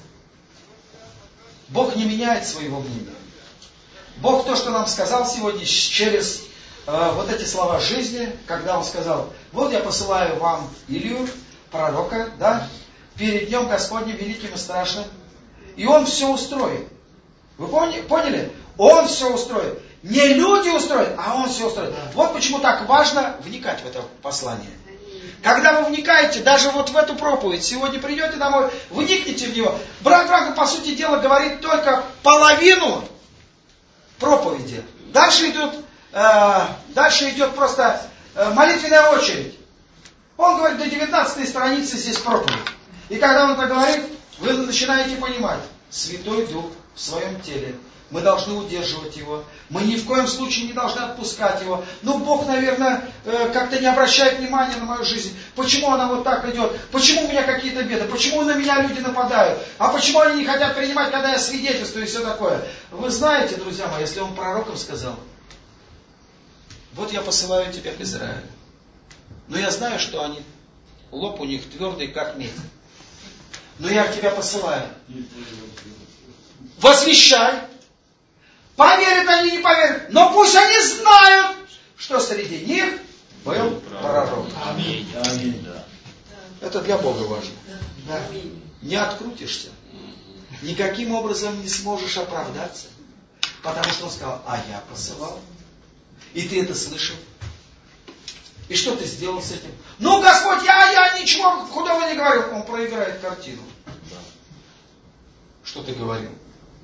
S2: Бог не меняет своего мнения. Бог то, что нам сказал сегодня через э, вот эти слова жизни, когда Он сказал, вот я посылаю вам Илью, пророка, да, перед Днем Господним великим и страшным, и Он все устроит. Вы поняли? поняли? Он все устроит. Не люди устроят, а Он все устроит. Вот почему так важно вникать в это послание. Когда вы вникаете, даже вот в эту проповедь, сегодня придете домой, вникните в него. Брат Бранхам, по сути дела, говорит только половину проповеди. Дальше идет, э, дальше идет просто э, молитвенная очередь. Он говорит, до девятнадцатой страницы здесь проповедь. И когда он это говорит, вы начинаете понимать, Святой Дух в своем теле. Мы должны удерживать его. Мы ни в коем случае не должны отпускать его. Ну, Бог, наверное, как-то не обращает внимания на мою жизнь. Почему она вот так идет? Почему у меня какие-то беды? Почему на меня люди нападают? А почему они не хотят принимать, когда я свидетельствую и все такое? Вы знаете, друзья мои, если он пророком сказал, вот я посылаю тебя к Израилю. Но я знаю, что они, лоб у них твердый, как медь. Но я тебя посылаю. Возвещай. Поверят они, не поверят. Но пусть они знают, что среди них был пророк.
S3: Аминь.
S4: Аминь, да.
S2: Это для Бога важно.
S3: Да.
S2: Не открутишься. Никаким образом не сможешь оправдаться. Потому что он сказал, а я посылал. И ты это слышал. И что ты сделал с этим? Ну, Господь, я, я ничего худого не говорил. Он проиграет картину.
S4: Да.
S2: Что ты говорил?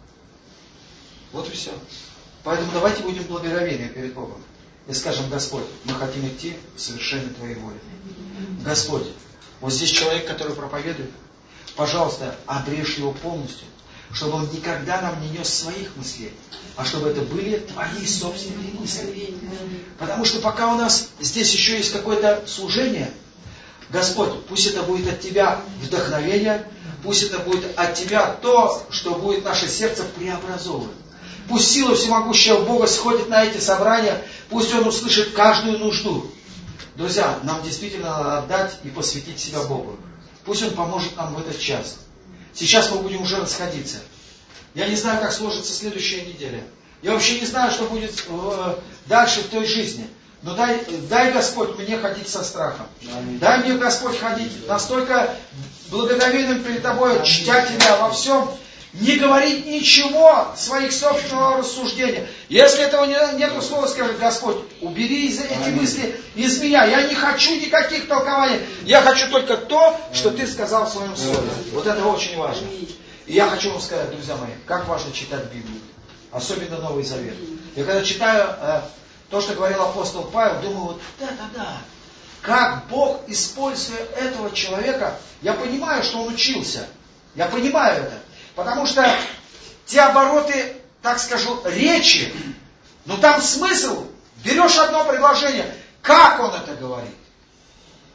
S2: Вот и все. Поэтому давайте будем благоговейны перед Богом. И скажем, Господь, мы хотим идти в совершенной Твоей воле. Господь, вот здесь человек, который проповедует, пожалуйста, обрежь его полностью, чтобы он никогда нам не нес своих мыслей, а чтобы это были Твои собственные мысли. Потому что пока у нас здесь еще есть какое-то служение, Господь, пусть это будет от Тебя вдохновение, пусть это будет от Тебя то, что будет наше сердце преобразовывать. Пусть сила всемогущего Бога сходит на эти собрания, пусть Он услышит каждую нужду. Друзья, нам действительно надо отдать и посвятить себя Богу. Пусть Он поможет нам в этот час. Сейчас мы будем уже расходиться. Я не знаю, как сложится следующая неделя. Я вообще не знаю, что будет дальше в той жизни. Но дай, дай Господь мне ходить со страхом. Дай мне, Господь, ходить настолько благоговейным перед Тобой, чтя Тебя во всем. Не говорить ничего своих собственного рассуждения. Если этого нет слова, скажи, Господь, убери из эти мысли из меня. Я не хочу никаких толкований. Я хочу только то, что Ты сказал в Своем Слове. Вот это очень важно. И я хочу вам сказать, друзья мои, как важно читать Библию. Особенно Новый Завет. Я когда читаю э, то, что говорил апостол Павел, думаю, вот да-да-да. Как Бог, используя этого человека, я понимаю, что он учился. Я понимаю это. Потому что те обороты, так скажу, речи, но там смысл, берешь одно предложение, как он это говорит.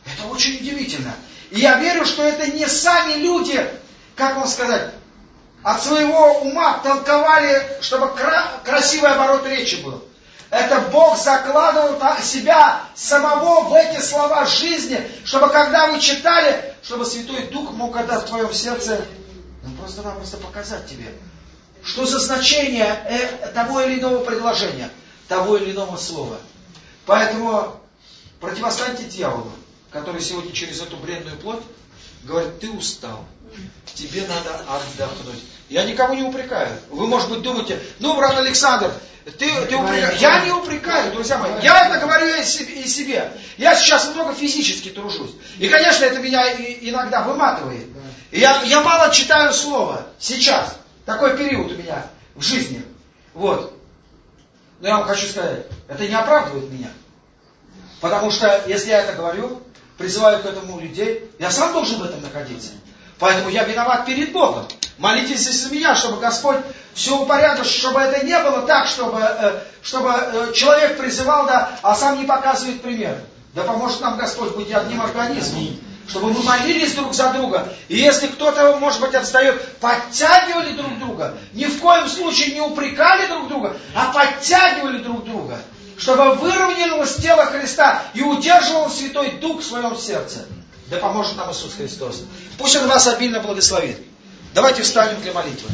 S2: Это очень удивительно. И я верю, что это не сами люди, как вам сказать, от своего ума толковали, чтобы кра- красивый оборот речи был. Это Бог закладывал себя самого в эти слова жизни, чтобы когда вы читали, чтобы Святой Дух мог когда в твоем сердце ну, просто-напросто показать тебе, что за значение того или иного предложения, того или иного слова. Поэтому противостаньте дьяволу, который сегодня через эту бренную плоть говорит, ты устал, тебе надо отдохнуть. Я никого не упрекаю. Вы, может быть, думаете, ну, брат Александр, ты, ты упрекаешь. Я не упрекаю, друзья мои. Я это говорю и себе. Я сейчас много физически тружусь. И, конечно, это меня иногда выматывает. И я, я мало читаю слово. Сейчас. Такой период у меня в жизни. Вот. Но я вам хочу сказать, это не оправдывает меня. Потому что, если я это говорю, призываю к этому людей, я сам должен в этом находиться. Поэтому я виноват перед Богом. Молитесь за меня, чтобы Господь все упорядочил, чтобы это не было так, чтобы, чтобы человек призывал, да, а сам не показывает пример. Да поможет нам Господь быть одним организмом. Чтобы мы молились друг за друга. И если кто-то, может быть, отстает, подтягивали друг друга. Ни в коем случае не упрекали друг друга, а подтягивали друг друга. Чтобы выровнялось тело Христа и удерживал Святой Дух в своем сердце. Да поможет нам Иисус Христос. Пусть Он вас обильно благословит. Давайте встанем для молитвы.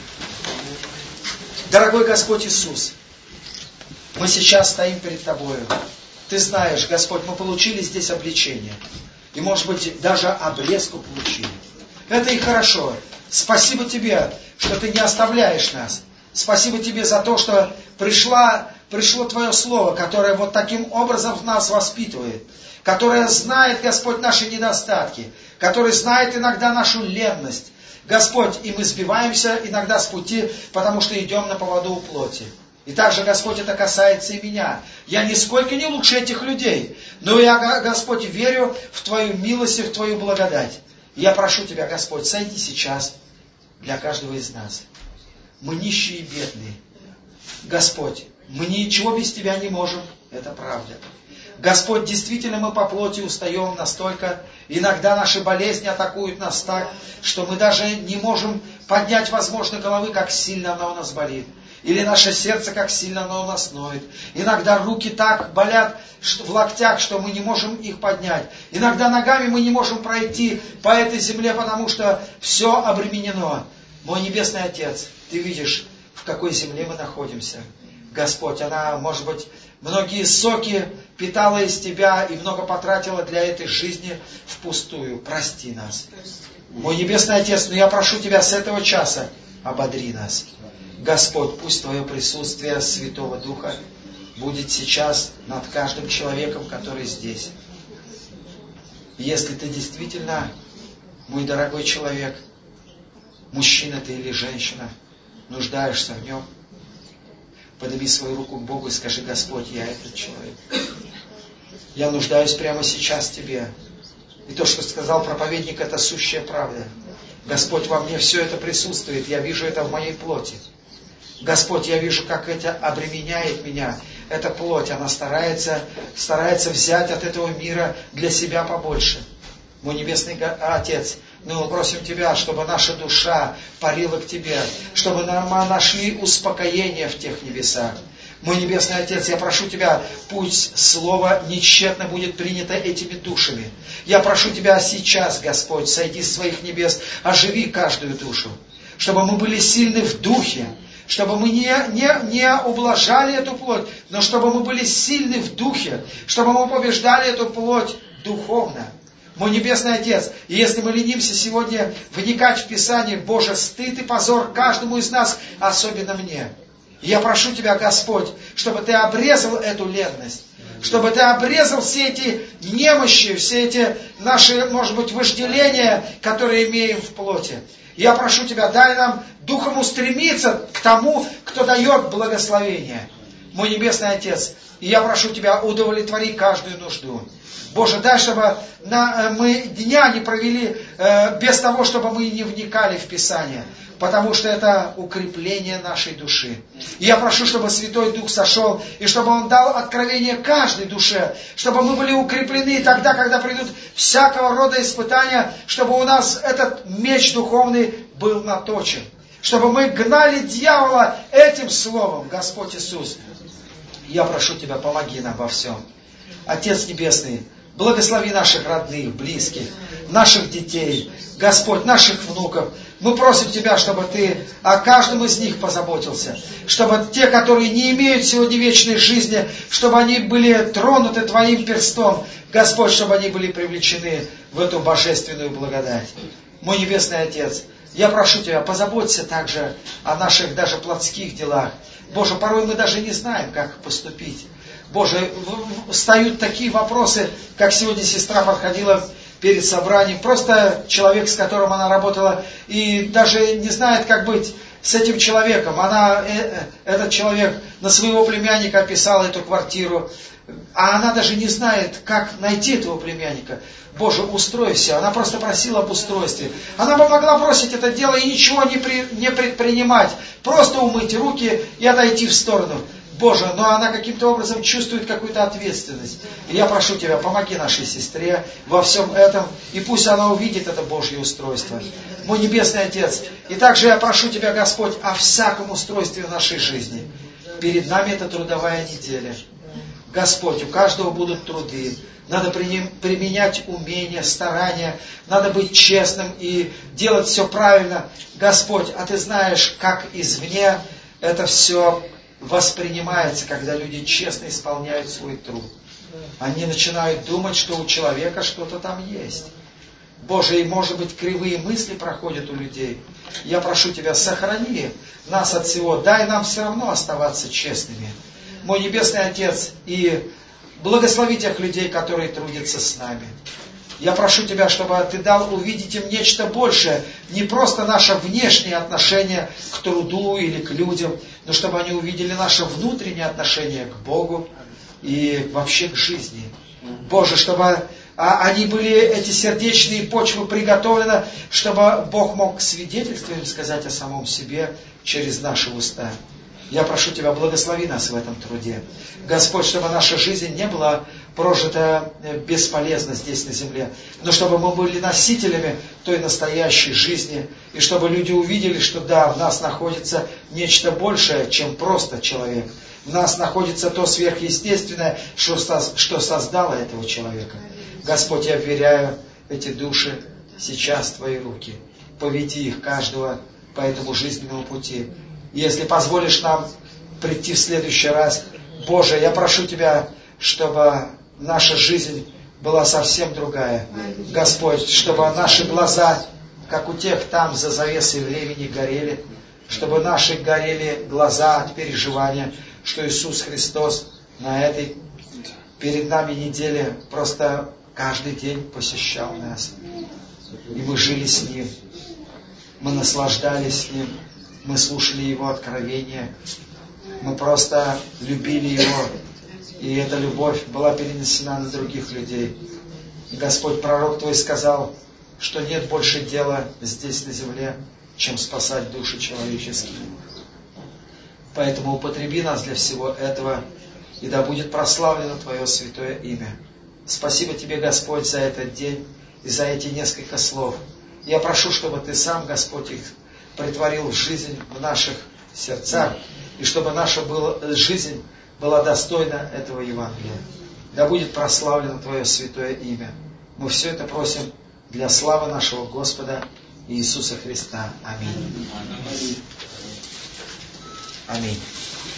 S2: Дорогой Господь Иисус, мы сейчас стоим перед Тобою. Ты знаешь, Господь, мы получили здесь обличение. И, может быть, даже обрезку получили. Это и хорошо. Спасибо Тебе, что Ты не оставляешь нас. Спасибо Тебе за то, что пришла, пришло Твое Слово, которое вот таким образом в нас воспитывает. Которое знает, Господь, наши недостатки. Которое знает иногда нашу ленность. Господь, и мы сбиваемся иногда с пути, потому что идем на поводу у плоти. И также, Господь, это касается и меня. Я нисколько не лучше этих людей. Но я, Господь, верю в Твою милость и в Твою благодать. И я прошу Тебя, Господь, сойди сейчас для каждого из нас. Мы нищие и бедные. Господь, мы ничего без Тебя не можем. Это правда. Господь, действительно мы по плоти устаем настолько. Иногда наши болезни атакуют нас так, что мы даже не можем поднять, возможно, головы, как сильно она у нас болит. Или наше сердце, как сильно оно у нас ноет. Иногда руки так болят в локтях, что мы не можем их поднять. Иногда ногами мы не можем пройти по этой земле, потому что все обременено. Мой Небесный Отец, Ты видишь, в какой земле мы находимся. Господь, она, может быть, многие соки питала из Тебя и много потратила для этой жизни впустую. Прости нас. Мой Небесный Отец, но я прошу Тебя с этого часа, ободри нас. Господь, пусть Твое присутствие Святого Духа будет сейчас над каждым человеком, который здесь. Если ты действительно, мой дорогой человек, мужчина ты или женщина, нуждаешься в нем, подними свою руку к Богу и скажи: Господь, я этот человек. Я нуждаюсь прямо сейчас в Тебе. И то, что сказал проповедник, это сущая правда. Господь, во мне все это присутствует, я вижу это в моей плоти. Господь, я вижу, как это обременяет меня. Эта плоть, она старается, старается взять от этого мира для себя побольше. Мой Небесный Отец, мы просим Тебя, чтобы наша душа парила к Тебе, чтобы мы нашли успокоение в тех небесах. Мой Небесный Отец, я прошу Тебя, пусть Слово нечетно будет принято этими душами. Я прошу Тебя сейчас, Господь, сойди с своих небес, оживи каждую душу, чтобы мы были сильны в духе, чтобы мы не, не, не ублажали эту плоть, но чтобы мы были сильны в духе, чтобы мы побеждали эту плоть духовно. Мой Небесный Отец, и если мы ленимся сегодня вникать в Писание, Боже, стыд и позор каждому из нас, особенно мне. И я прошу Тебя, Господь, чтобы Ты обрезал эту ленность, чтобы Ты обрезал все эти немощи, все эти наши, может быть, вожделения, которые имеем в плоти. Я прошу Тебя, дай нам духом устремиться к тому, кто дает благословение. Мой Небесный Отец, И я прошу Тебя, удовлетвори каждую нужду. Боже, дай, чтобы на, мы дня не провели э, без того, чтобы мы не вникали в Писание. Потому что это укрепление нашей души. И я прошу, чтобы Святой Дух сошел, и чтобы Он дал откровение каждой душе, чтобы мы были укреплены тогда, когда придут всякого рода испытания, чтобы у нас этот меч духовный был наточен. Чтобы мы гнали дьявола этим словом, Господь Иисус. Я прошу Тебя, помоги нам во всем. Отец Небесный, благослови наших родных, близких, наших детей, Господь, наших внуков. Мы просим Тебя, чтобы Ты о каждом из них позаботился. Чтобы те, которые не имеют сегодня вечной жизни, чтобы они были тронуты Твоим перстом. Господь, чтобы они были привлечены в эту божественную благодать. Мой Небесный Отец, я прошу Тебя, позаботься также о наших даже плотских делах. Боже, порой мы даже не знаем, как поступить. Боже, встают такие вопросы, как сегодня сестра подходила перед собранием. Просто человек, с которым она работала, и даже не знает, как быть с этим человеком. Она, э, этот человек на своего племянника описал эту квартиру, а она даже не знает, как найти этого племянника. Боже, устрой все. Она просто просила об устройстве. Она бы могла бросить это дело и ничего не, при, не предпринимать. Просто умыть руки и отойти в сторону. Боже, но она каким-то образом чувствует какую-то ответственность. И я прошу Тебя, помоги нашей сестре во всем этом. И пусть она увидит это Божье устройство. Мой Небесный Отец. И также я прошу Тебя, Господь, о всяком устройстве нашей жизни. Перед нами это трудовая неделя. Господь, у каждого будут труды. Надо применять умения, старания. Надо быть честным и делать все правильно. Господь, а Ты знаешь, как извне это все воспринимается, когда люди честно исполняют свой труд. Они начинают думать, что у человека что-то там есть. Боже, и может быть кривые мысли проходят у людей. Я прошу Тебя, сохрани нас от всего. Дай нам все равно оставаться честными. Мой Небесный Отец, и благослови тех людей, которые трудятся с нами. Я прошу Тебя, чтобы Ты дал увидеть им нечто большее. Не просто наше внешнее отношение к труду или к людям, но чтобы они увидели наше внутреннее отношение к Богу и вообще к жизни. Боже, чтобы они были, эти сердечные почвы приготовлены, чтобы Бог мог свидетельством сказать о самом себе через наши уста. Я прошу Тебя, благослови нас в этом труде. Господь, чтобы наша жизнь не была прожита бесполезно здесь на земле, но чтобы мы были носителями той настоящей жизни, и чтобы люди увидели, что да, в нас находится нечто большее, чем просто человек. В нас находится то сверхъестественное, что создало этого человека. Господь, я вверяю эти души сейчас в Твои руки. Поведи их каждого по этому жизненному пути. Если позволишь нам прийти в следующий раз, Боже, я прошу Тебя, чтобы наша жизнь была совсем другая. Господь, чтобы наши глаза, как у тех там за завесой времени, горели, чтобы наши горели глаза от переживания, что Иисус Христос на этой перед нами неделе просто каждый день посещал нас. И мы жили с Ним, мы наслаждались с Ним. Мы слушали Его откровения, мы просто любили Его, и эта любовь была перенесена на других людей. И Господь, пророк Твой сказал, что нет больше дела здесь на земле, чем спасать души человеческие. Поэтому употреби нас для всего этого, и да будет прославлено Твое святое имя. Спасибо Тебе, Господь, за этот день и за эти несколько слов. Я прошу, чтобы Ты сам, Господь, их притворил в жизнь в наших сердцах, и чтобы наша была, жизнь была достойна этого Евангелия. Да будет прославлено Твое святое имя. Мы все это просим для славы нашего Господа Иисуса Христа. Аминь. Аминь.